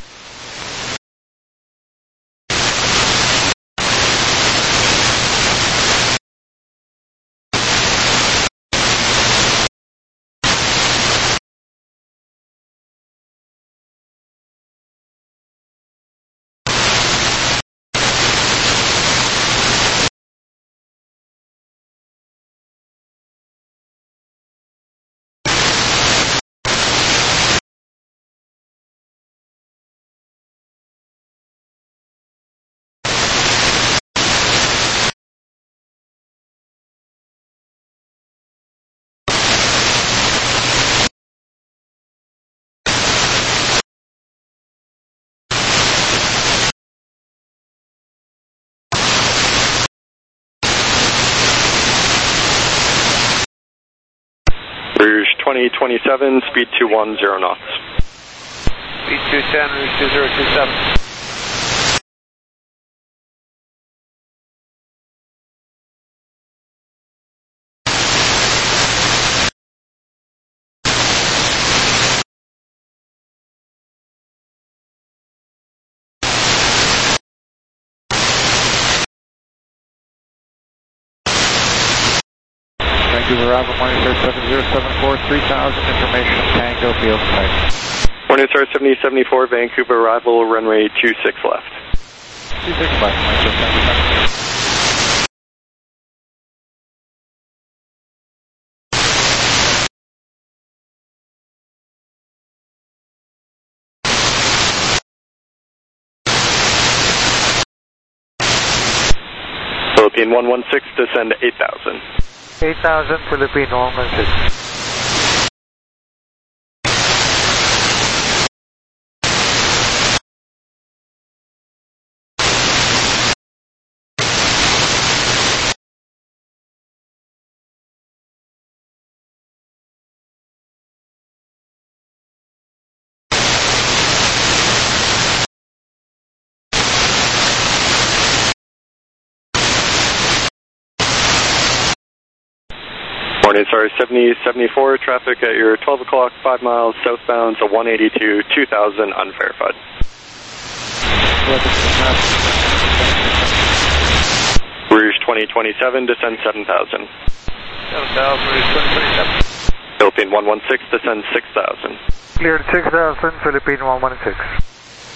Rouge 2027, speed 210 knots. Speed 210, Rouge 2027. Vancouver arrival, morning sir 7074, 3000, information Tango field site. Morning sir 7074, Vancouver arrival, runway 26 left. 26 left, morning sir 7074. Philippine 116, descend 8,000. 8,000, Philippine 116. Morning, sorry, 7074, traffic at your 12 o'clock, 5 miles southbound to 182, 2000, unverified. Rouge 2027, descend 7,000. 7,000, Rouge 2027. Philippine 116, descend 6,000. Cleared 6,000, Philippine 116.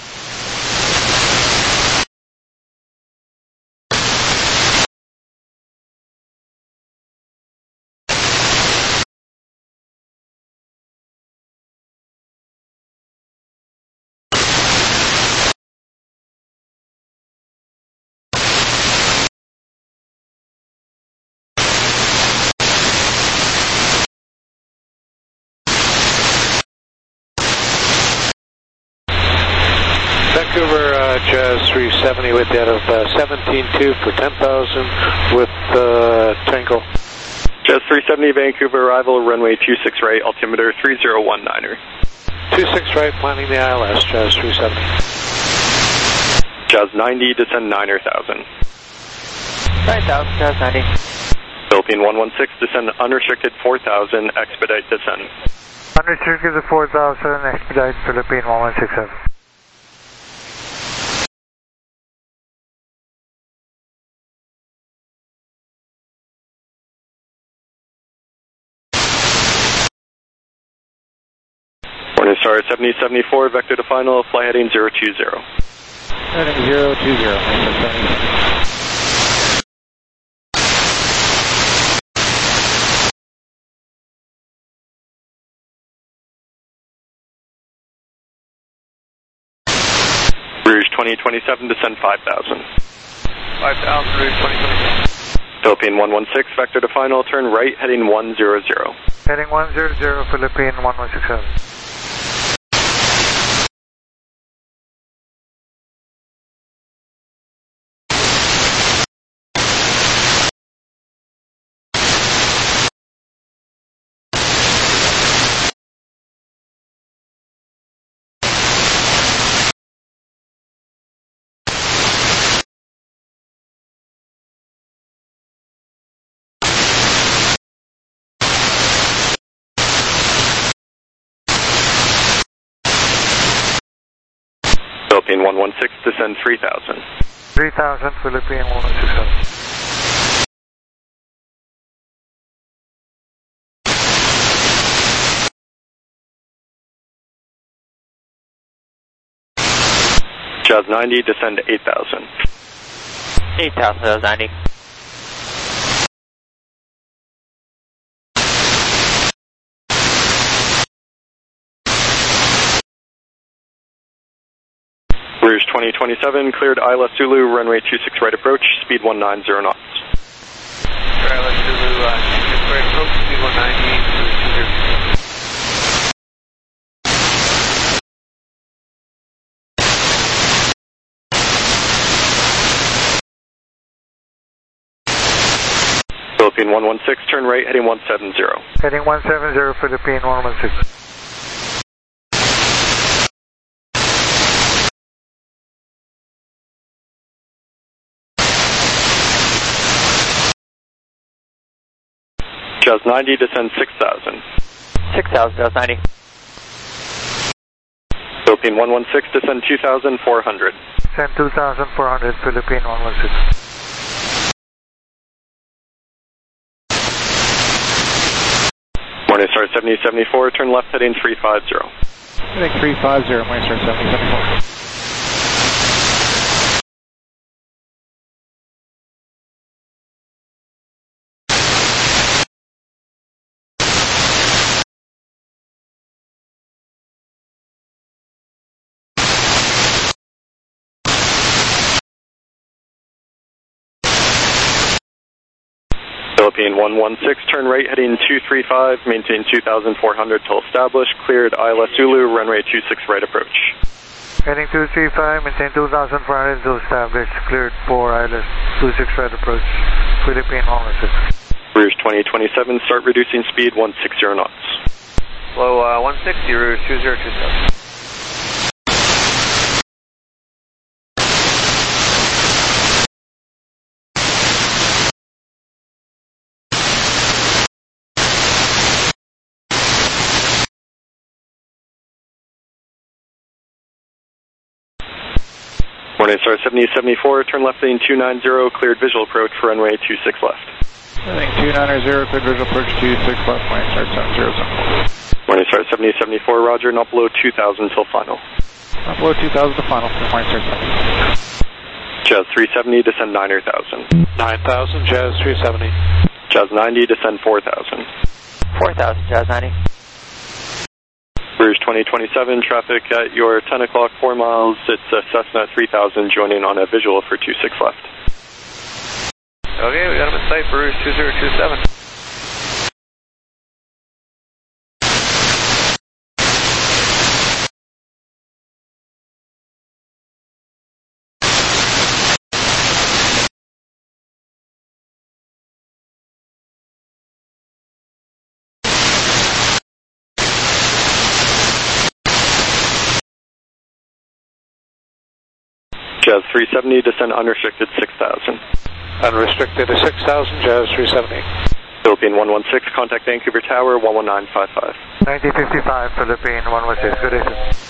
Vancouver Jazz 370 with that of 17.2 for 10,000 with Tango. Jazz 370, Vancouver arrival, runway 26 right, altimeter 3019er. 26 right, planning the ILS, Jazz 370. Jazz 90, descend 9,000. 9,000, Jazz 90. Philippine 116, descend unrestricted 4,000, expedite descend. Unrestricted to 4,000, expedite Philippine 1167. Morning Star 7074, vector to final, fly heading 020. Heading 020, Rouge 2027, descend 5,000. 5,000, Rouge 2027. Philippine 116, vector to final, turn right, heading 100. Heading 100, Philippine 1167. Philippine 116, descend 3,000. 3,000, Philippine 1167. Jazz 90, descend 8,000. 8,000, Jazz 90. Rouge 2027, cleared ILS Zulu, runway 26 right approach, speed 190 knots. ILS Zulu, 26 right approach, speed 190, Philippine 116, turn right, heading 170. Heading 170, Philippine 116. Jazz 90, descend 6,000. 6,000, Jazz 90. Philippine 116, descend 2,400. Descend 2,400, Philippine 116. Morningstar 7074, turn left heading 350. Heading 350, Morningstar 7074. Philippine 116, turn right heading 235, maintain 2,400 till established, cleared ILS Zulu, runway 26 right approach. Heading 235, maintain 2,400 till established, cleared for ILS 26 right approach, Philippine 116. Rouge 2027, start reducing speed 160 knots. Flow 160, Rouge 2027. Morningstar 7074, turn left heading 290, cleared visual approach for runway 26 left. Heading 290, cleared visual approach 26 left, Morningstar 7074. Morningstar 7074, roger, not below 2,000 till final. Not below 2,000 to final, Morningstar 70. Jazz 370, descend 9,000. 9,000, Jazz 370. Jazz 90, descend 4,000. 4,000, Jazz 90. Rouge 2027, traffic at your 10 o'clock, 4 miles. It's Cessna 3000 joining on a visual for 26 left. Okay, we got him in sight for Rouge 2027. Jazz 370, descend unrestricted 6,000. Unrestricted to 6,000, Jazz 370. Philippine 116, contact Vancouver Tower 11955. 9055, Philippine 116, good day, sir.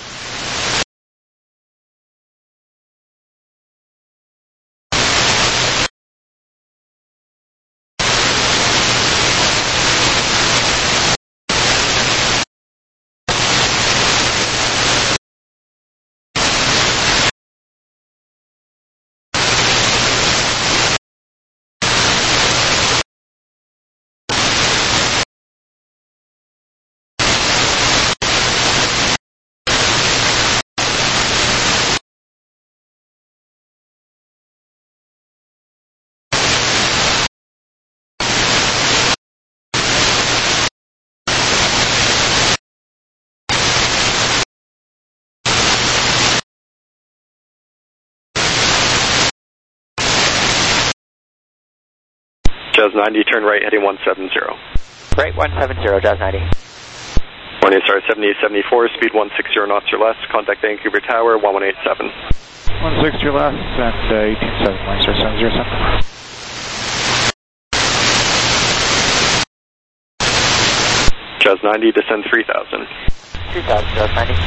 Jazz 90, turn right heading 170. Right 170, Jazz 90. Morningstar 7074, speed 160 knots or less, contact Vancouver Tower 1187. 160 or less and 187, Morningstar 707. Jazz 90, descend 3,000. 2,000, Jazz 90.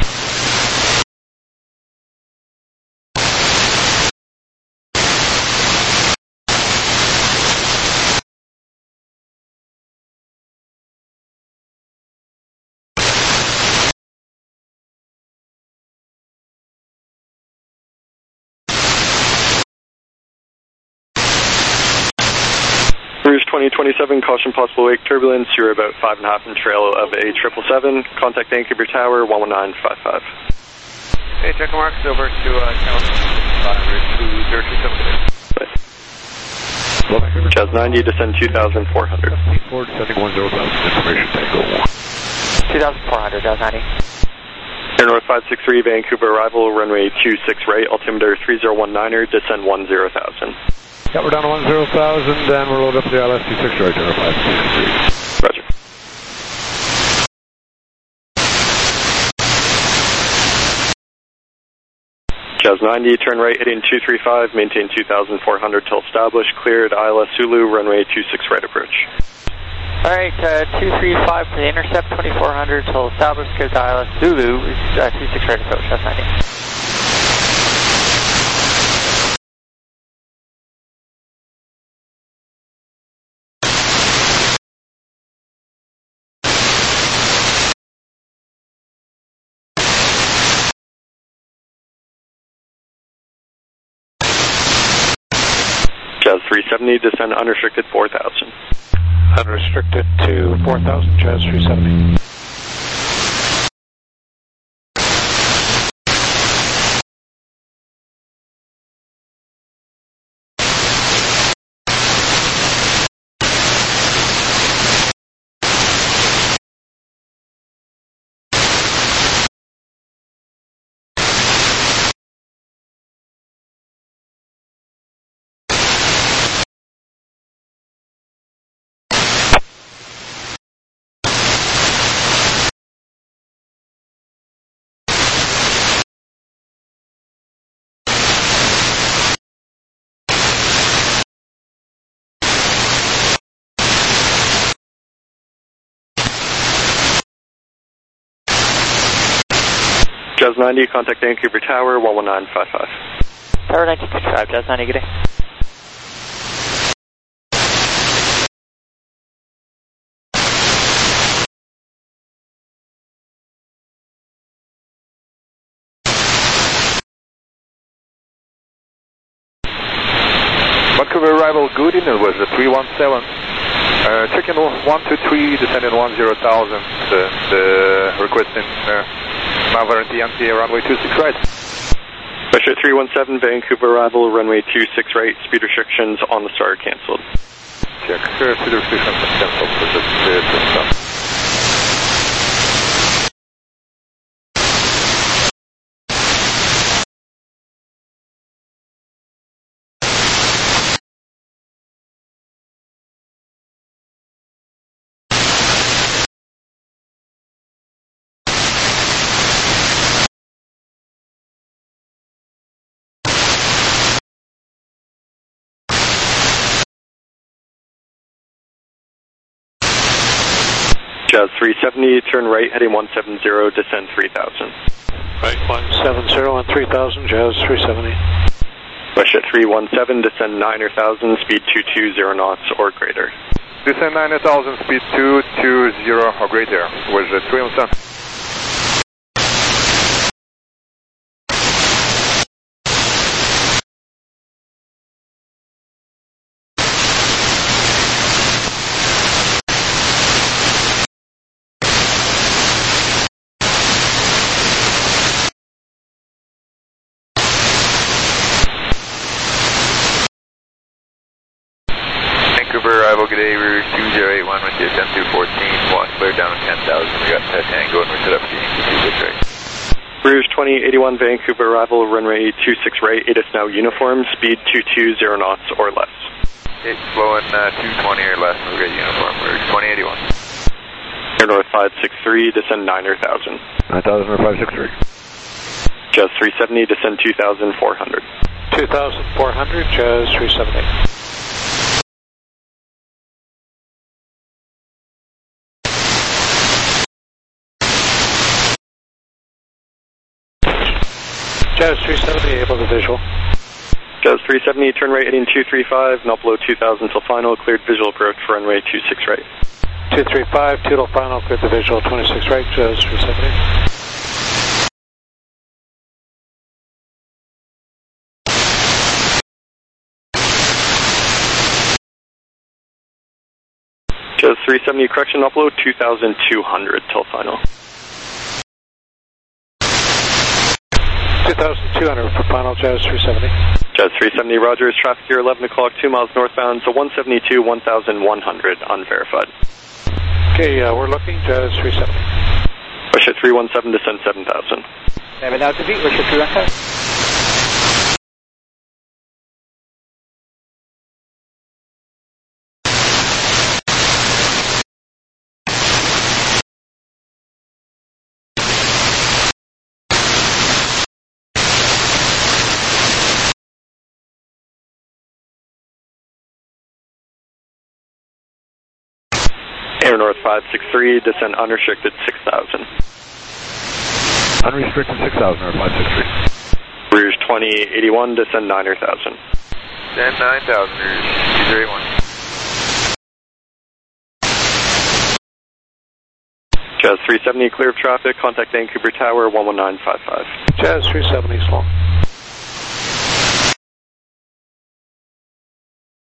Rouge 2027, caution possible wake turbulence. You're about 5.5 in trail of a 777. Contact Vancouver Tower 11955. Hey, check marks over to Rouge 2027. Jazz 90, descend 2,400. Forward descending 10,000, information Tango 1. 2,400, Jazz 90. Air North 563, Vancouver arrival, runway 26 right, altimeter 3019er, descend 10,000. Yeah, we're down to 10,000, and we're loaded up the ILS 26 right, Air 563. Roger. Jazz 90, turn right heading 235, maintain 2,400 till established, cleared ILS Zulu, runway 26 right approach. Alright, 235 for the intercept, 2,400 till established, cleared ILS Zulu, 26 right approach, Jazz 90. Jazz 370, descend unrestricted 4,000. Unrestricted to 4,000, Jazz 370. Jazz 90, contact Vancouver Tower, 11955. Tower 1955, Jazz 90, good day. Vancouver arrival, good in, it was a 317. Check-in 123, descending 10,000, requesting Maverick and TNT, runway 26 right. Pressure 317, Vancouver arrival, runway 26 right, speed restrictions on the start cancelled. Check, speed restrictions cancelled, Jazz 370, turn right, heading 170, descend 3,000. Right, 170 on 3,000, Jazz 370. Westjet 317, descend 9,000, speed 220 knots or greater. Descend 9,000, speed 220 or greater, with 317. Vancouver arrival, good day, Rouge 2081, with you 10214, walk clear down to 10,000, we got Tango and we're set up for the 26 right. Rouge 2081, Vancouver arrival, runway 26 right, it is now uniform, speed 220 knots or less. It's flowing 220 or less, we'll get uniform, Rouge 2081. Air North 563, descend 9,000. 9,000 or 563. Jazz 370, descend 2,400. 2,400, Jazz 370. Jazz 370, able to visual. Jazz 370, turn right heading 235, not below 2,000 till final, cleared visual approach for runway 26 right. 235, till final, cleared the visual, 26 right, Jazz 370. Jazz 370, correction, not below 2,200 till final. 2,200 for final, Jazz 370. Jazz 370, Rogers, traffic here 11 o'clock, 2 miles northbound, so 172, 1,100, unverified. Okay, we're looking, Jazz 370. Westjet 317, descend 7,000. 7,000 feet, Westjet 317. Air North 563, descend unrestricted 6,000. Unrestricted 6,000 or 563. Rouge 2081, descend 9,000. Descend 9,000, Rouge 281. Jazz 370, clear of traffic, contact Vancouver Tower, 11955. Jazz 370 is long.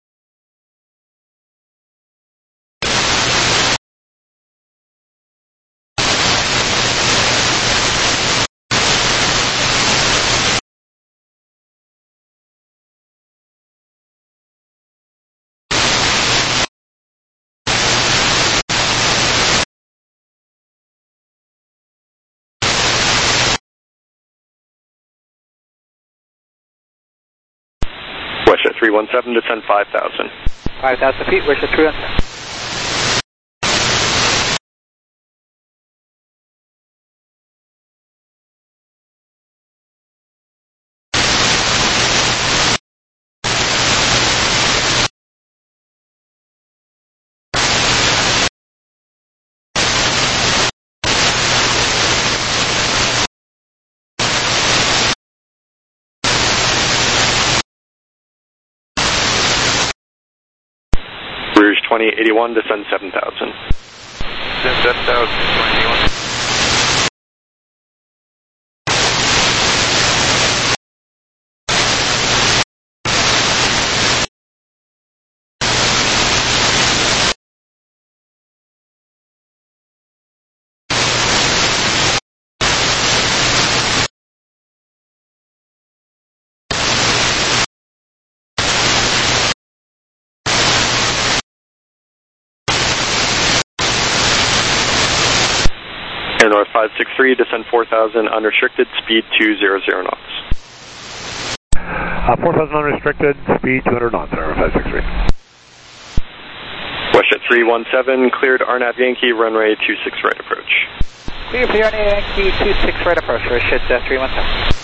317, descend 5,000. 5,000 feet, wish at 317. Rouge 2081, descend 7,000. Descend 7,000, 2081. Air North 563, descend 4,000, unrestricted, speed 200 knots. 4,000 unrestricted, speed 200 knots, Air 563. WestJet 317, cleared RNAV Yankee, runway 26 right approach. Clear for RNAV Yankee, 26 right approach, WestJet 317.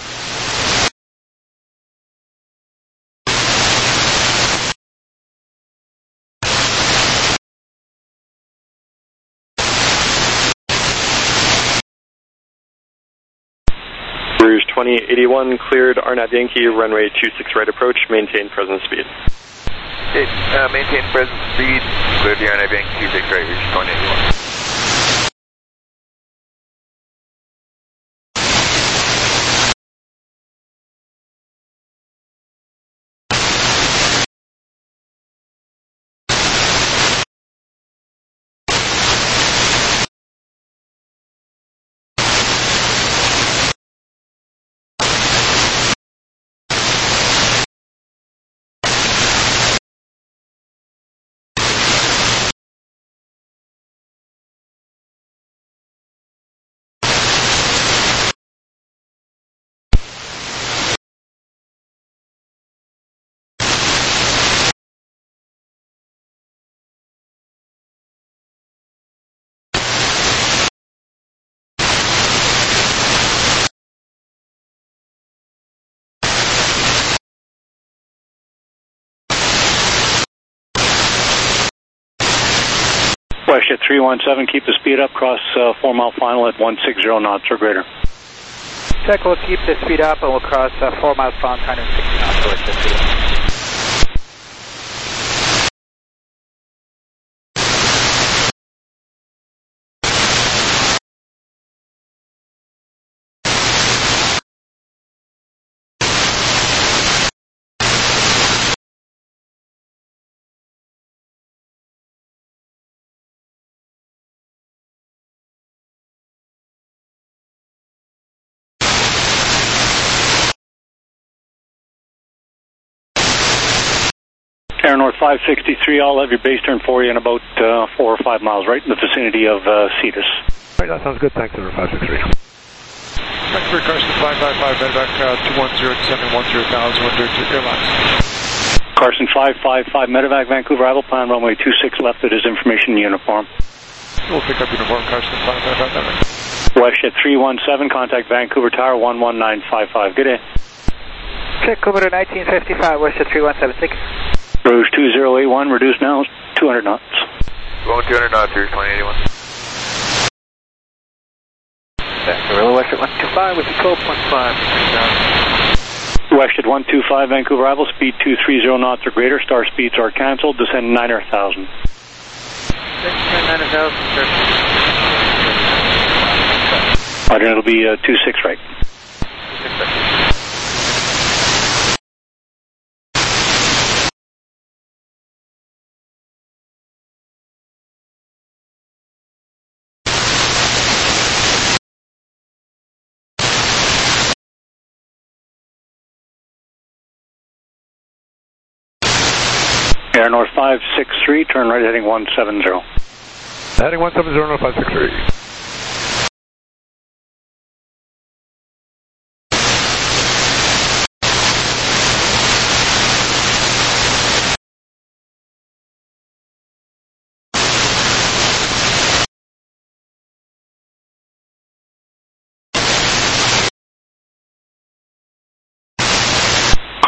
Rouge 2081, cleared RNAV Yankee, runway 26 right approach, maintain present speed. Okay, maintain present speed, clear the RNAV Yankee 26 right, Rouge 2081. WestJet 317, keep the speed up, cross 4 mile final at 160 knots or greater. Check, we'll keep the speed up and we'll cross 4 miles per hour, 160 knots for WestJet 317. Air North 563, I'll have your base turn for you in about 4 or 5 miles, right in the vicinity of Cetus. Right, that sounds good. Thanks, Air 563. Vancouver Carson 555, medevac 210, descending 10,000, wind director airlines. Carson 555, medevac Vancouver, arrival plan runway 26 left at his information uniform. We'll pick up uniform Carson 555, medevac. WestJet 317, contact Vancouver Tower 11955. Good day. Check over to 1955, WestJet 317. Rouge 2081, reduced now, 200 knots. Going 200 knots, Rouge 2081. Vancouver, WestJet 125 with the 12.5. WestJet 125, Vancouver arrival, speed 230 knots or greater, star speeds are cancelled, descend 9,000. 9,000, Roger, it'll be 26 right. 26 right. Air North 563, turn right heading 170. Heading 170, North 563.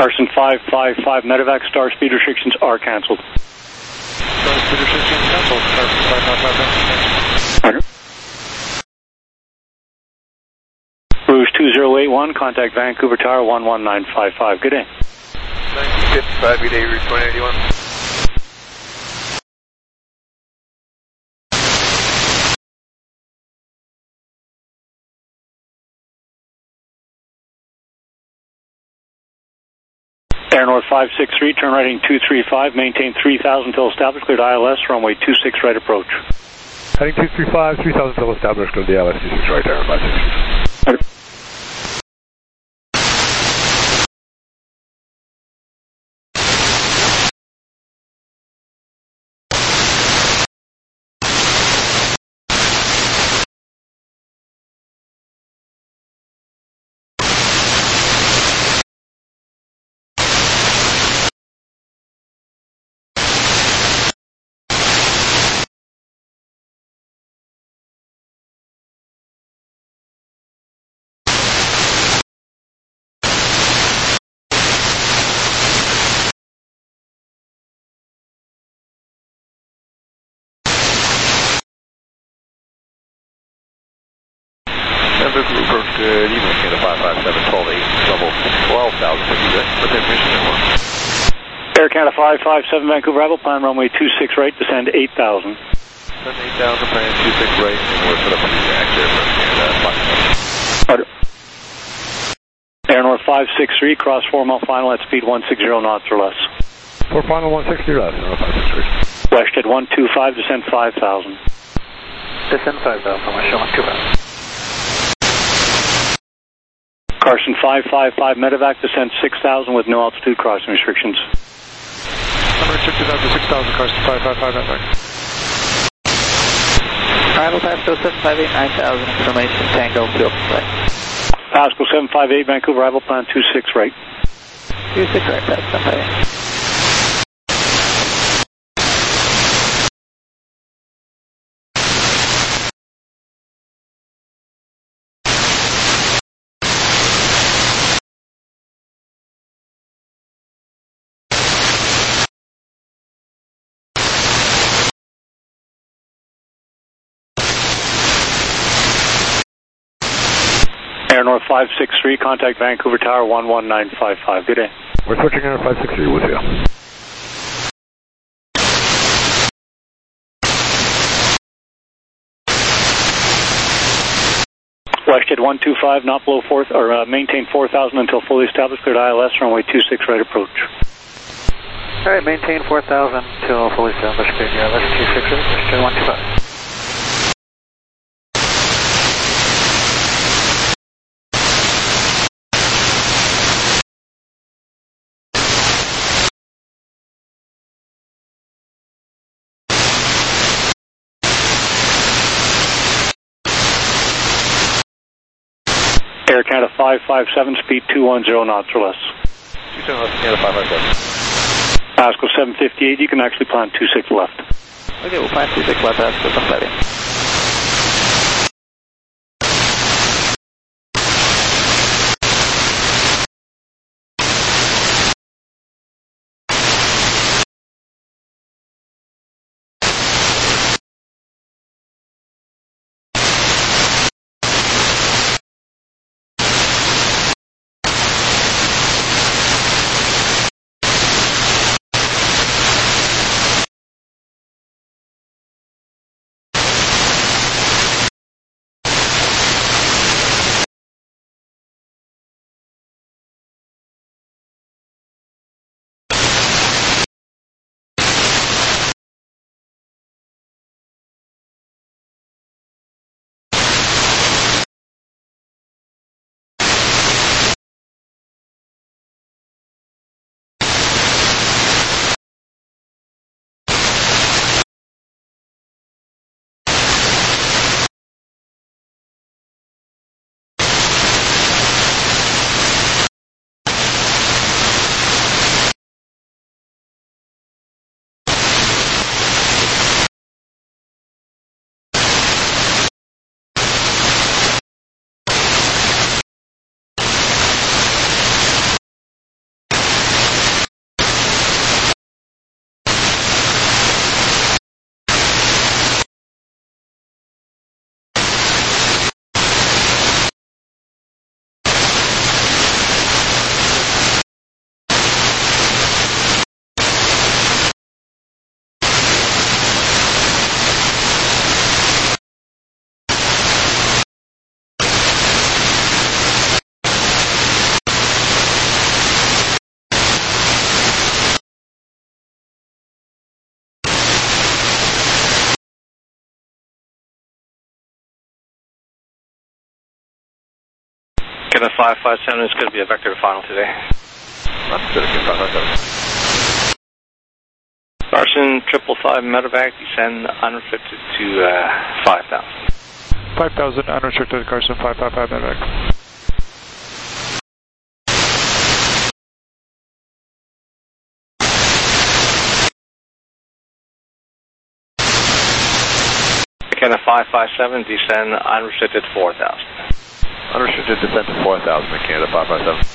Carson 555 medevac, star speed restrictions are canceled. Star speed restrictions canceled. Carson 555 canceled. Rouge 2081, contact Vancouver Tower 11955. Good day. 1955, good day, Rouge 2081. Air North 563, turn right heading 235, maintain 3000 until established, cleared ILS, runway 26 right approach. Heading 235, 3000 until established, cleared the ILS 26 right, Air 563. Approach good evening, Canada 557, 12-8, level 12,000 with information network. Air Canada 557, Vancouver arrival, plan runway 26 right, descend 8,000. Descend 8,000, plan 26 right, and we're set up in the next airport, Canada 557. Air North 563, cross 4 mile final at speed 160 knots or less. For final 160 less, Air 563. Westhead 125, descend 5,000. Descend 5,000, I'm showing 2,000. Carson 555 medevac, descend 6,000 with no altitude crossing restrictions. Unrestricted out to 6,000, Carson 555 medevac. Arrival Pasco 758, 9,000, information, Tango, field play. Pasco 758, Vancouver arrival, plan 26 right. 26 right, that's 758. Air North 563, contact Vancouver Tower 11955. Good day. We're switching Air 563 with you. Westhead 125, not below 4, or maintain 4,000 until fully established, cleared ILS, runway 26 right approach. Alright, maintain 4,000 until fully established, cleared ILS 26 right approach, 125. Air Canada 557, speed 210 knots or less. 210 Canada 557. Pasco 758, you can actually plan 26 left. Okay, we'll plan 26 left, that's 758. Canada 557 is going to be a vector to final today. Understood, again, 557. Carson 555 medevac, descend unrestricted to 5,000. 5,000 unrestricted, Carson 555 medevac. Canada 557, descend unrestricted 4,000. Unrestricted descent to 4,000, Canada 557.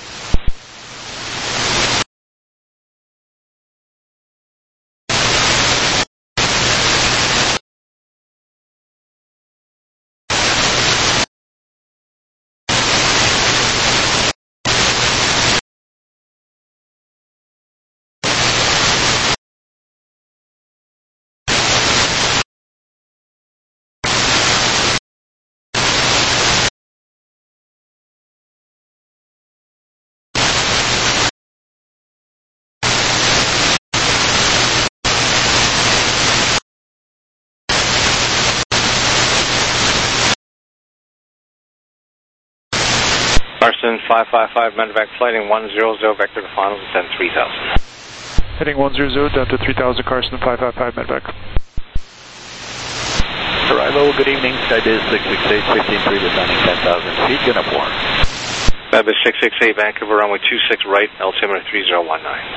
Carson 555 medevac flighting 100 vector to final, descend 3,000. Heading 100 down to 3,000, Carson 555 medevac. Arrival, good evening, Skybiz 668, 15-3, descending 10,000 feet, unit 4. Skybiz 668, Vancouver, runway 26 right, altimeter 3019.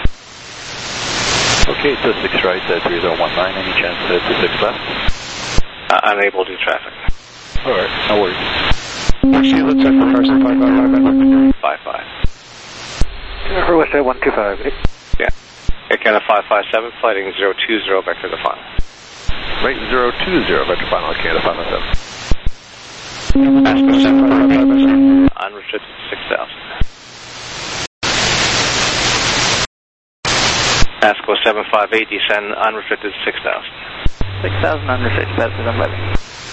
Okay, 26 right, 3019, any chance 26 left? Unable to do traffic. Alright, no worries. Proceed, let's set for Carson 555 medevac. 55. Jennifer West 125. Yeah. Air Canada 557, flighting 020 vector to final. Right 020, vector final, Canada 557. Pasco 755, unrestricted 6,000. Pasco 758, descend unrestricted 6,000. 6,000 unrestricted, passes on levy.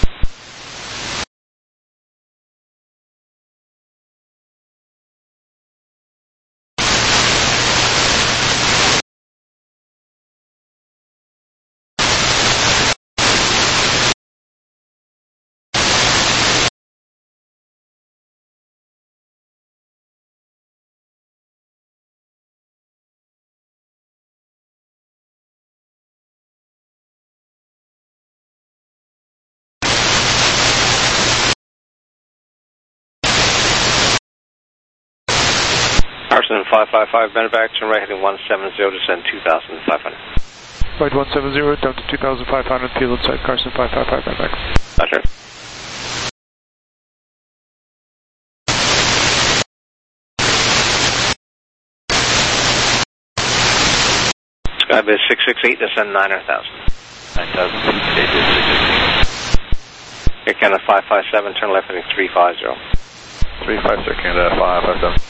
Carson 555, medevac, turn right heading 170, descend 2,500. Right 170 down to 2,500, field inside Carson 555 medevac. Roger. Skybiz 668, descend 9,000. 9,000 feet, Skybiz 668. Air Canada 557, turn left heading 350. 35, sir, Canada 557.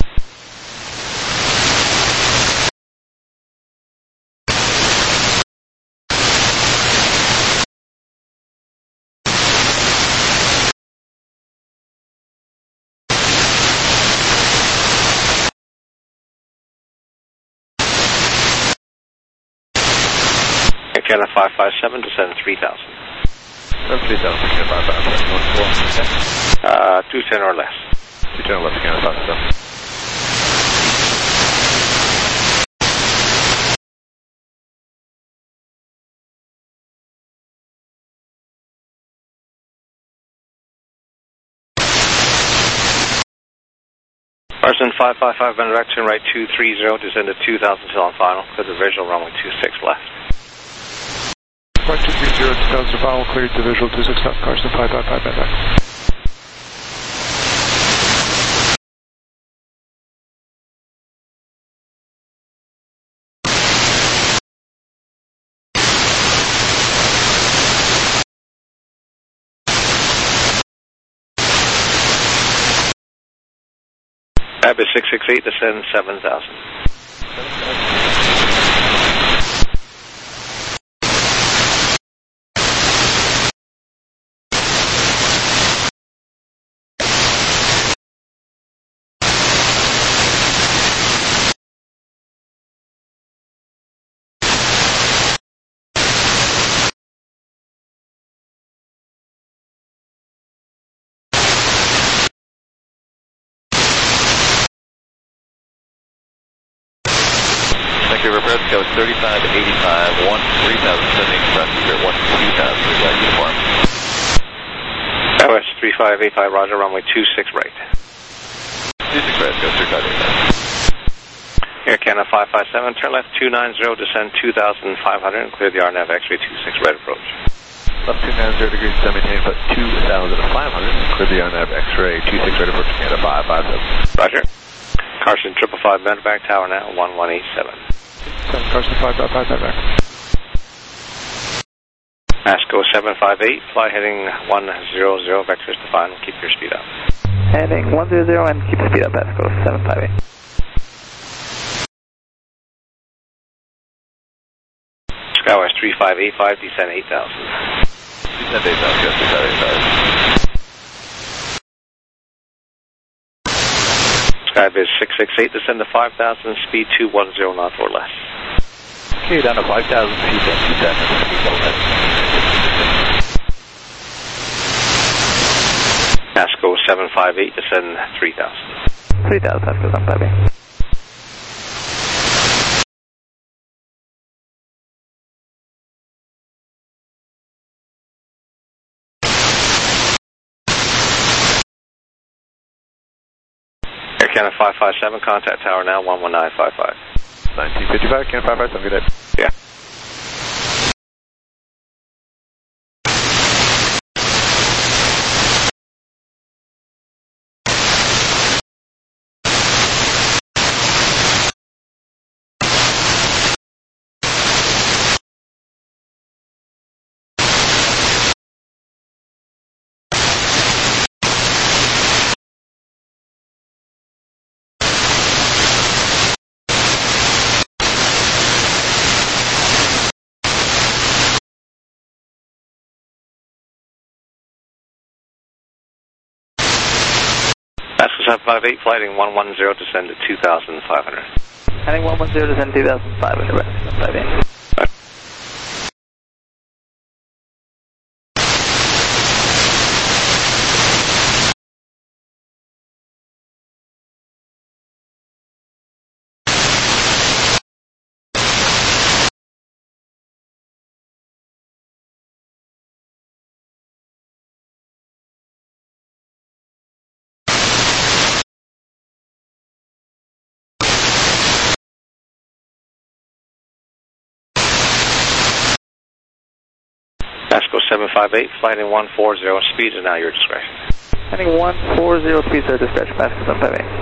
Air Canada 557, descend 3,000. 3,000, Canada 557. 210 or less. 210 or less, Canada 557. Carson 555, medevac, turn right 230, descend to 2,000 till on final. Clear the visual, runway 26 left. Right 230, 2,000 final, cleared to visual 26 left, Carson 555 medevac. Skybiz 668, descend 7,000. Vancouver, press go 3585, 3000, sending press clear 2000, request uniform. Southwest 3585, roger, runway 26 right. 26 right, go 3585. Air Canada 557, turn left 290, descend 2500, and clear the RNAV X-ray 26 right approach. Left 290 degrees, maintain about 2500, clear the RNAV X-ray 26 right approach, Canada 557. Roger. Carson 555, medevac tower now, 1187. Carson 555, medevac. Masco 758, fly heading 100, vectors to final, keep your speed up. Heading 100 and keep speed up, Masco 758. Skywest 3585, descend 8000. Descend 8000, go 3585. Skybiz 668, descend to 5000, speed 210 knots or less. Okay, down to 5,000 feet, then 2,000 feet, or less. Masco 758, descend 3000. 3000, Masco 758. Air Canada 557, contact tower now, 11955. 1955, Canada 557, good day. Yeah. Masco 758, flighting 110, descend to 2500. Heading 110, descend 2500, Masco 758. Masco 758, flighting 140, speed is now your discretion. Heading 140, speed is discretion, Masco 758.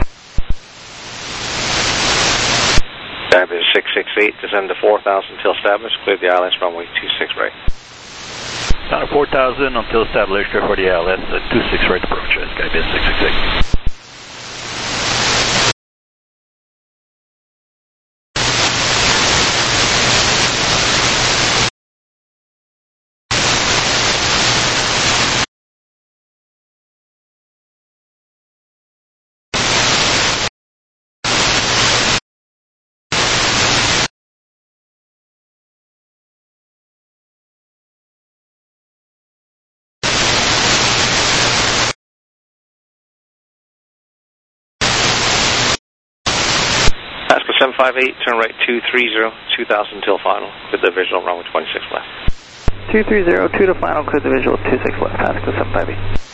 Skybiz 668, descend to 4000 until established, clear the ILS runway 26 right. Down to 4,000 until established, clear for the ILS, 26 right approach, Skybiz 668. Masco 758, turn right 230, 2000 until final, with the visual runway 26 left. 230, 2 to final, clear the visual 26 left, Masco 758.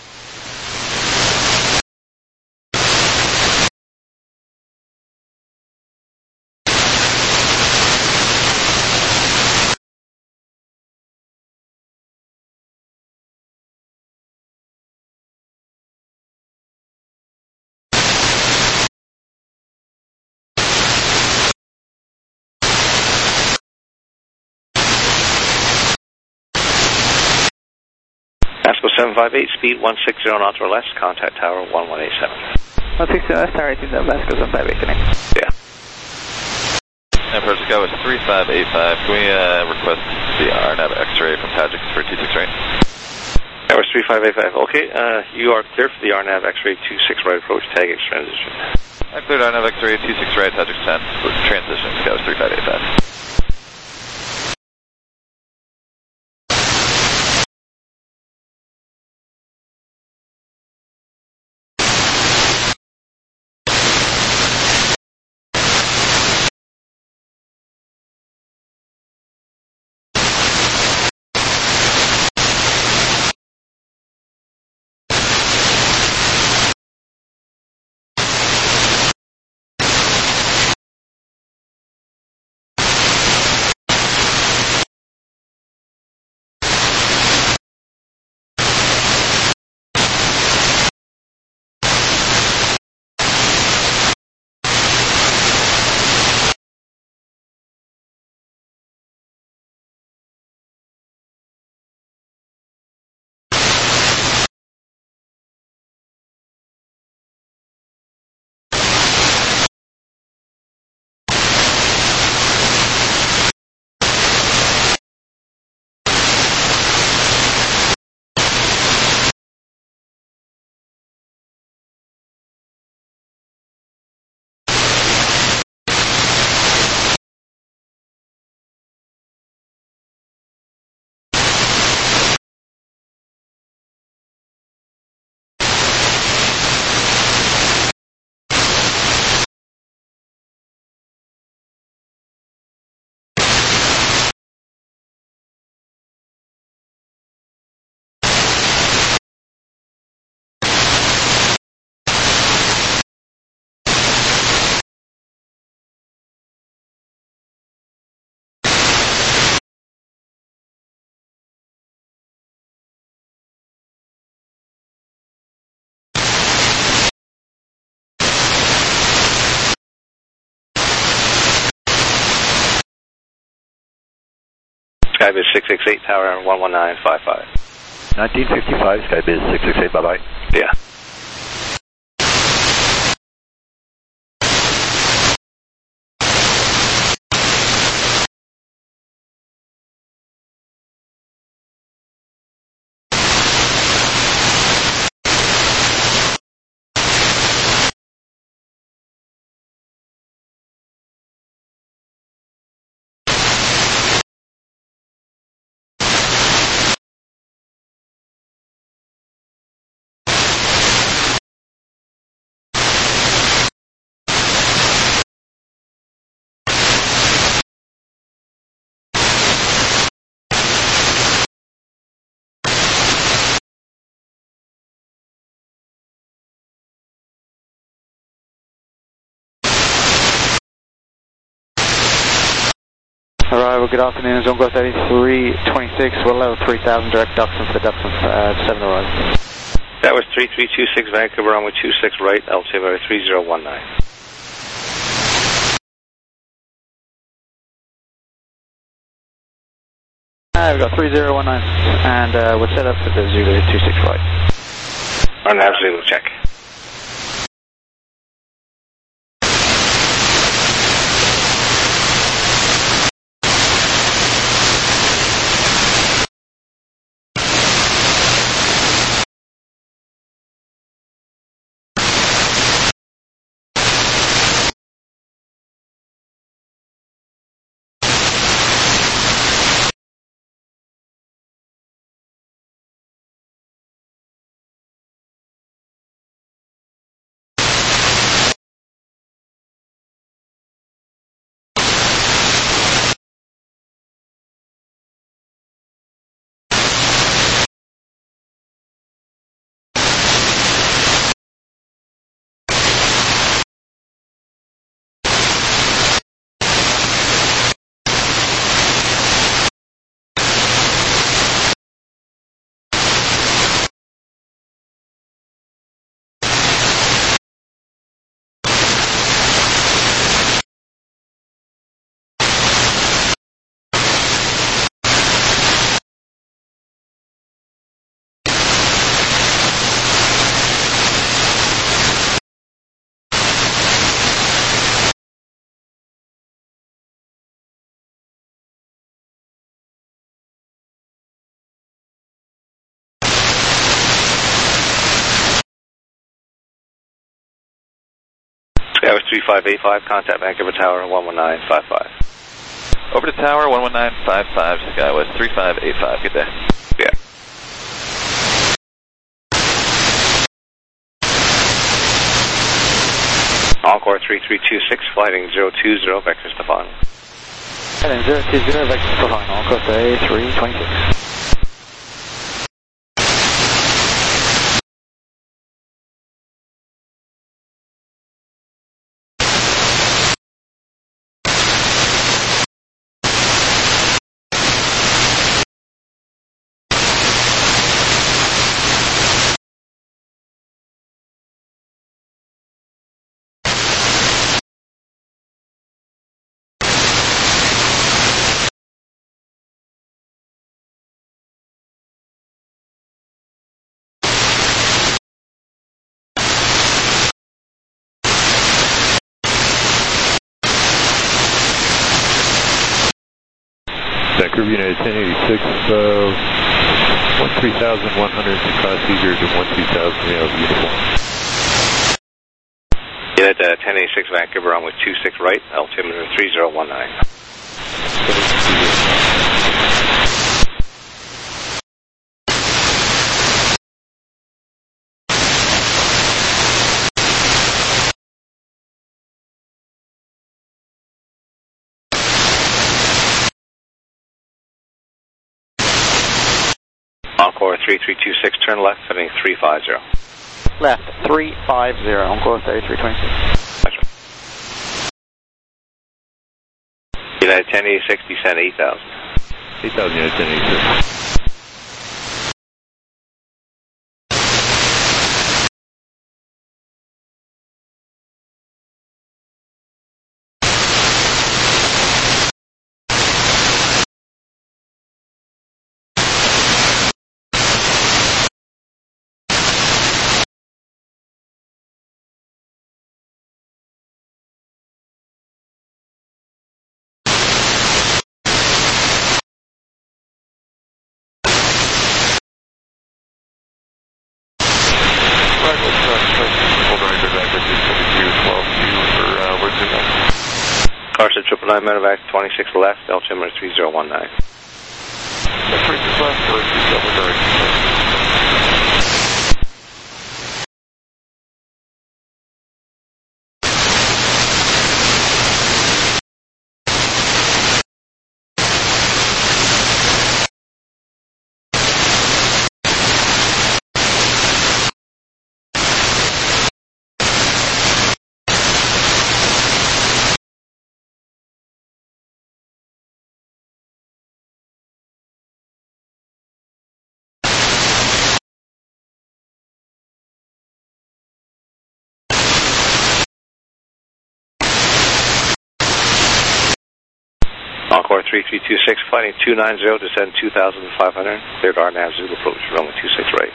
Masco 758, speed 160 knots or less, contact tower 1187. 160, that's tower 18, Masco 758, connect. Yeah. Emperor Sky was 3585, can we request the RNAV X-ray from Tadjix for 26 right? That was 3585, okay, you are clear for the RNAV X-ray 26 right approach, tag X transition. I cleared RNAV X-ray 26 right, Tadjix 10, transition, Sky was 3585. Skybiz 668, tower 11955. 1955, Skybiz 668, bye-bye. Yeah. Arrival, good afternoon, zone growth 8326, well level 3000, direct Duxton for the Duxton 7 arrival. That was 3326 Vancouver, runway 26 right, altimeter 3019. We've got 3019, and we're set up for the Zulu 26 right. RNAV Zulu check. That was 3585, contact Vancouver Tower 11955. Over to Tower 11955, Sky was 3585, good day. Yeah. Encore 3326, flighting 020, vector Stefan. Heading 020, vector Stefan, Encore 326. Vancouver United 1086, 13,100 to cross eager to 12,000 uniform. Unit 1086 Vancouver, runway 26 right, altimeter 3019. Encore 3326, turn left, heading 350. Left, 350, Encore 3326. United 1086, descend 8,000. 8,000 United 1086. Carson 999 medevac 26 left, altimeter 3019. 26 left, 30 direction. Encore 3326, flighting 290, descend 2,500, cleared RNAV Zulu approach, runway 26 right.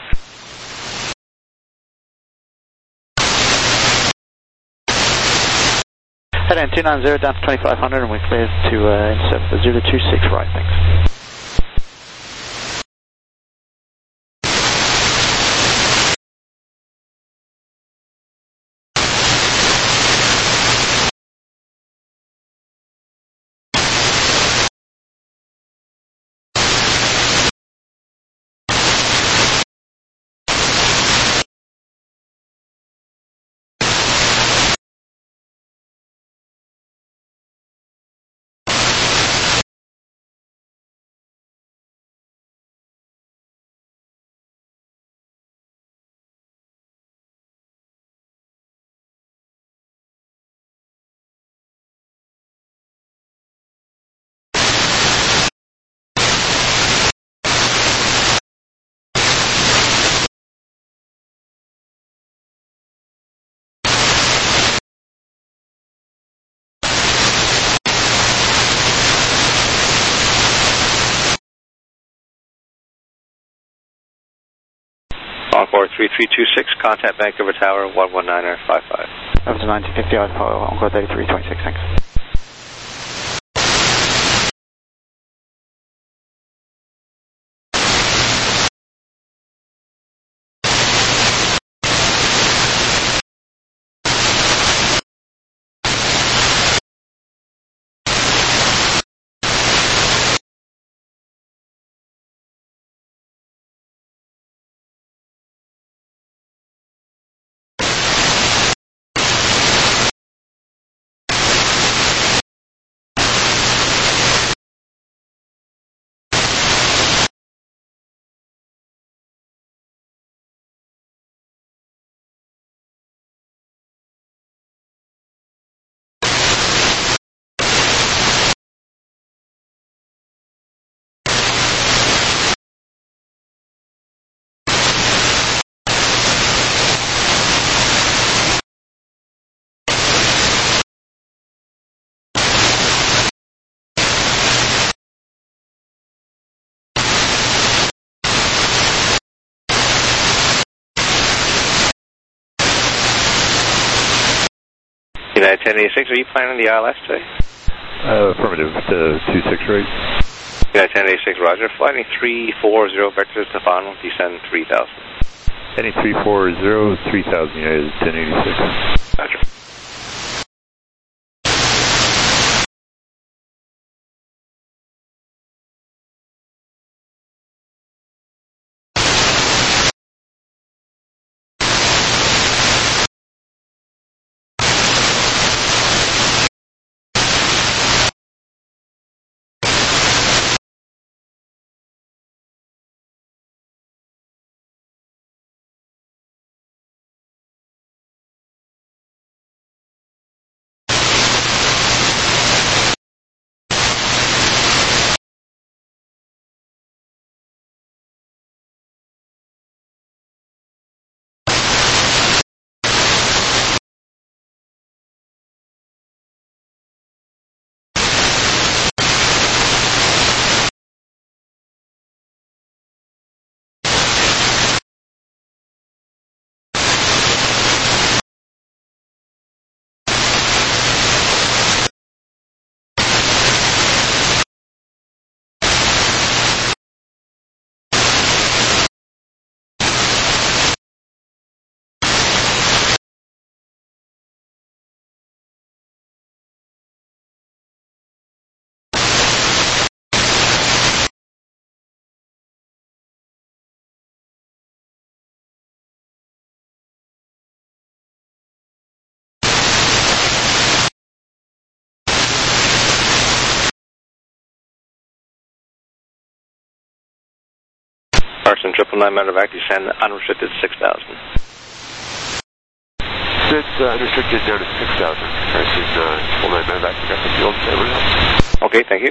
Head in 290 down to 2500 and we cleared to intercept the Zulu 26 right, thanks. Encore 3326, contact Vancouver Tower 119.55. Over to 1950, Encore 3326, thanks. United 1086, are you planning the ILS today? Affirmative, 26 right. United 1086, roger. Flighting 340, vector Stefano, descend 3000. Heading 340, 3000, United 1086. Roger. Carson 999 medevac, descend unrestricted 6,000. Descend unrestricted down to 6,000. Carson 999 medevac, got the field, over now. Okay, thank you.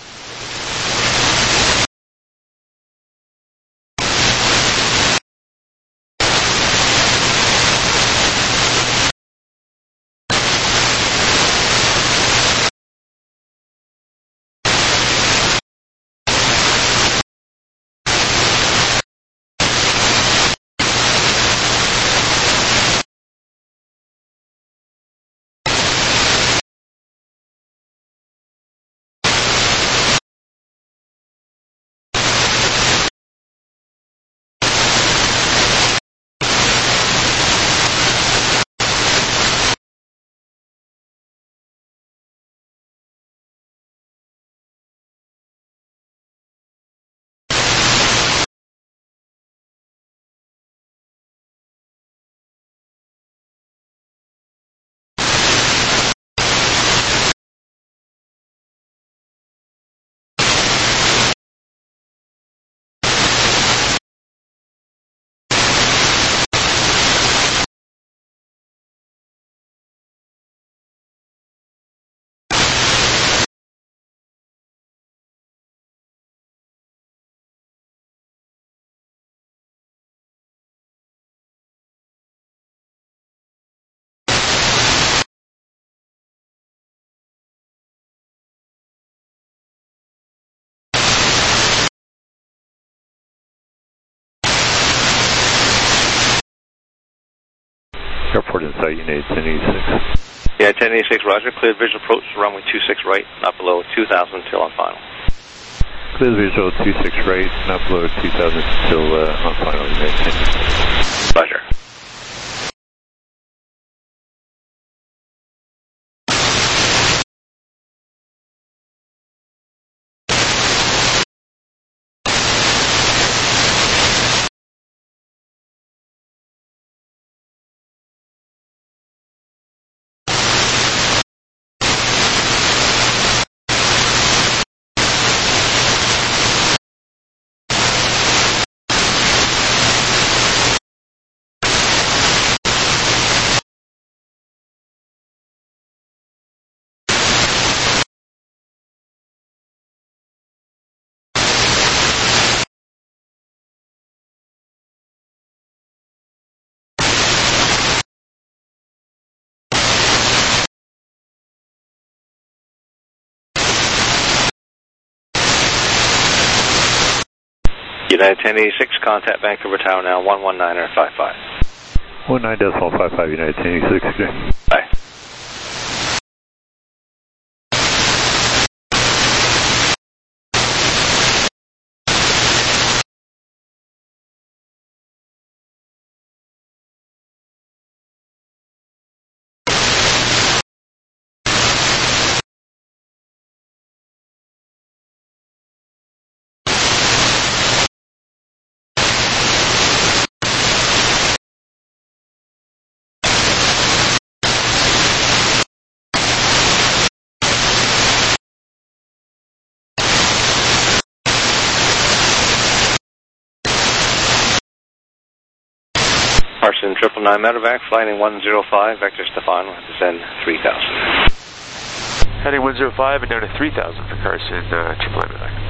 Airport in sight, Unit 1086. Yeah, 1086, roger. Cleared visual approach, runway 26 right, not below 2,000 till on final. Cleared visual 26 right, not below 2,000 till on final, Unit 1086. Roger. United 1086, contact Vancouver Tower now, 119.55. 19.55, United 1086. Bye. Carson 999 medevac, flying in 105, Vector Stefan, descend 3,000. Heading 105 and down to 3,000 for Carson 999 medevac.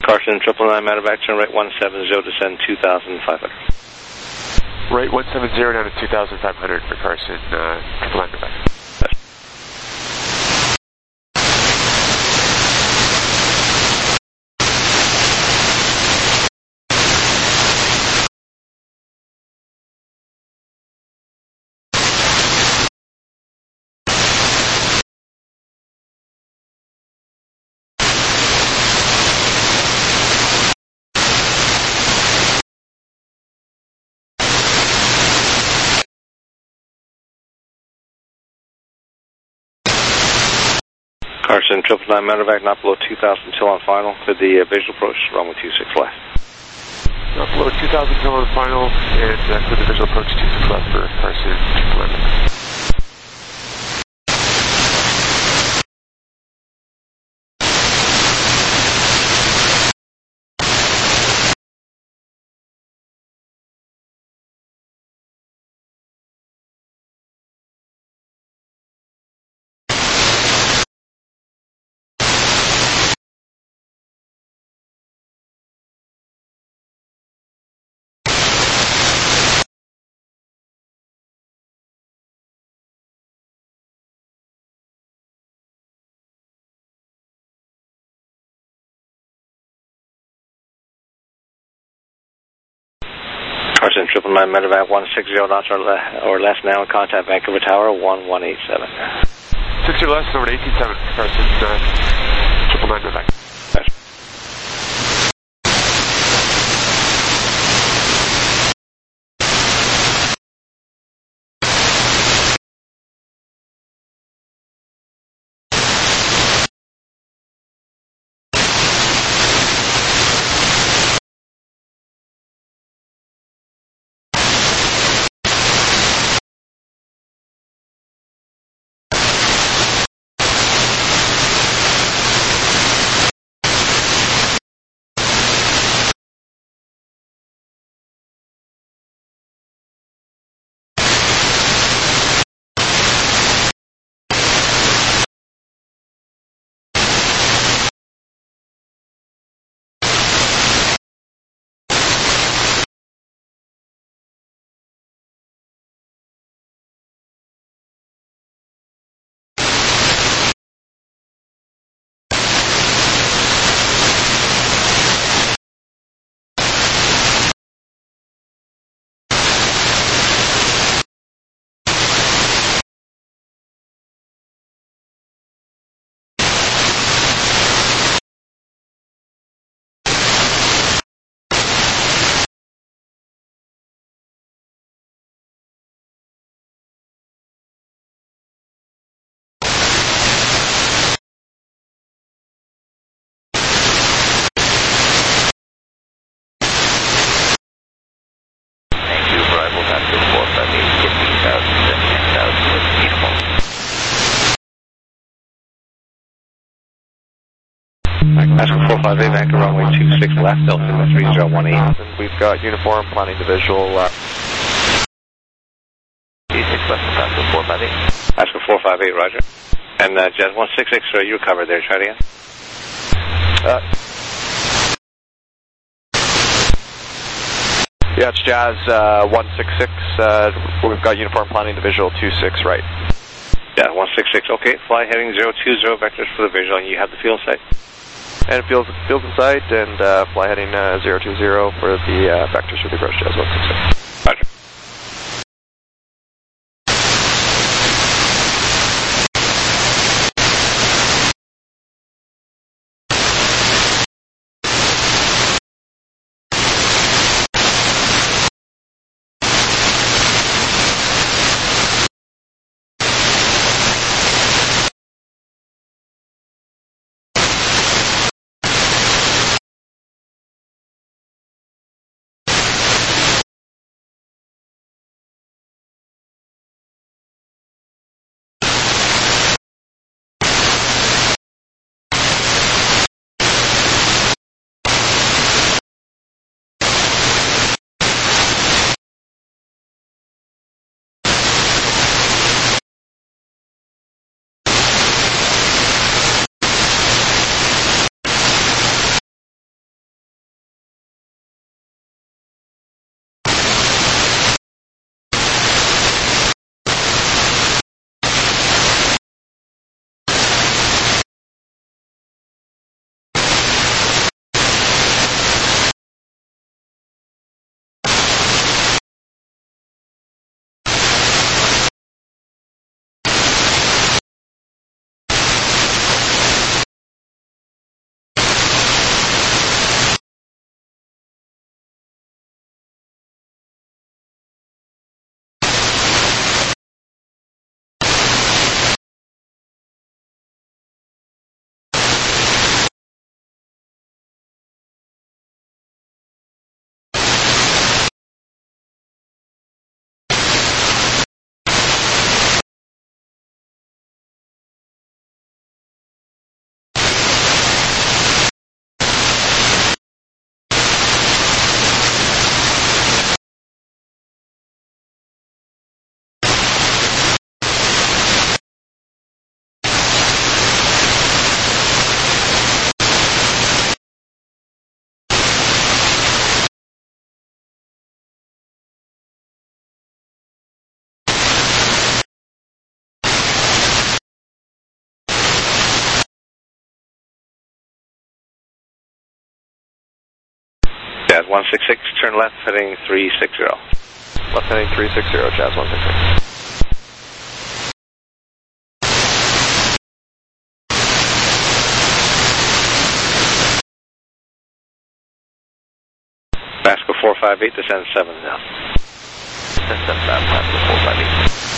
Carson, 999 medevac, turn right 170, descend 2,500. Right 170 down to 2,500 for Carson, 999 medevac. Carson, 999 medevac, not below 2,000 until on final. Clear the visual approach, runway 26 left. Not below 2,000 until on final, and clear the visual approach 26 left for Carson, 999. Carson, 999 medevac, 160 knots or less now, contact Vancouver Tower, 1187. 60 less, over to 18.7, Carson, 999 medevac. Oscar 458 back to runway 26 left, Delta 3018. We've got uniform planning the visual. 26 left, Oscar 458. Oscar 458, roger. And Jazz 166, you recovered there, try it again. Yeah, it's Jazz 166. We've got uniform planning the visual 26 right. Yeah, 166, okay. Fly heading 020 vectors for the visual, and you have the field sight. And fields in sight, and fly heading 020 for the vectors for the approach, Jazz 166. Roger. 166, turn left heading 360. Left heading 360, Jazz 166. Vasco 458, descend 7 now. Descend 7, Vasco 458.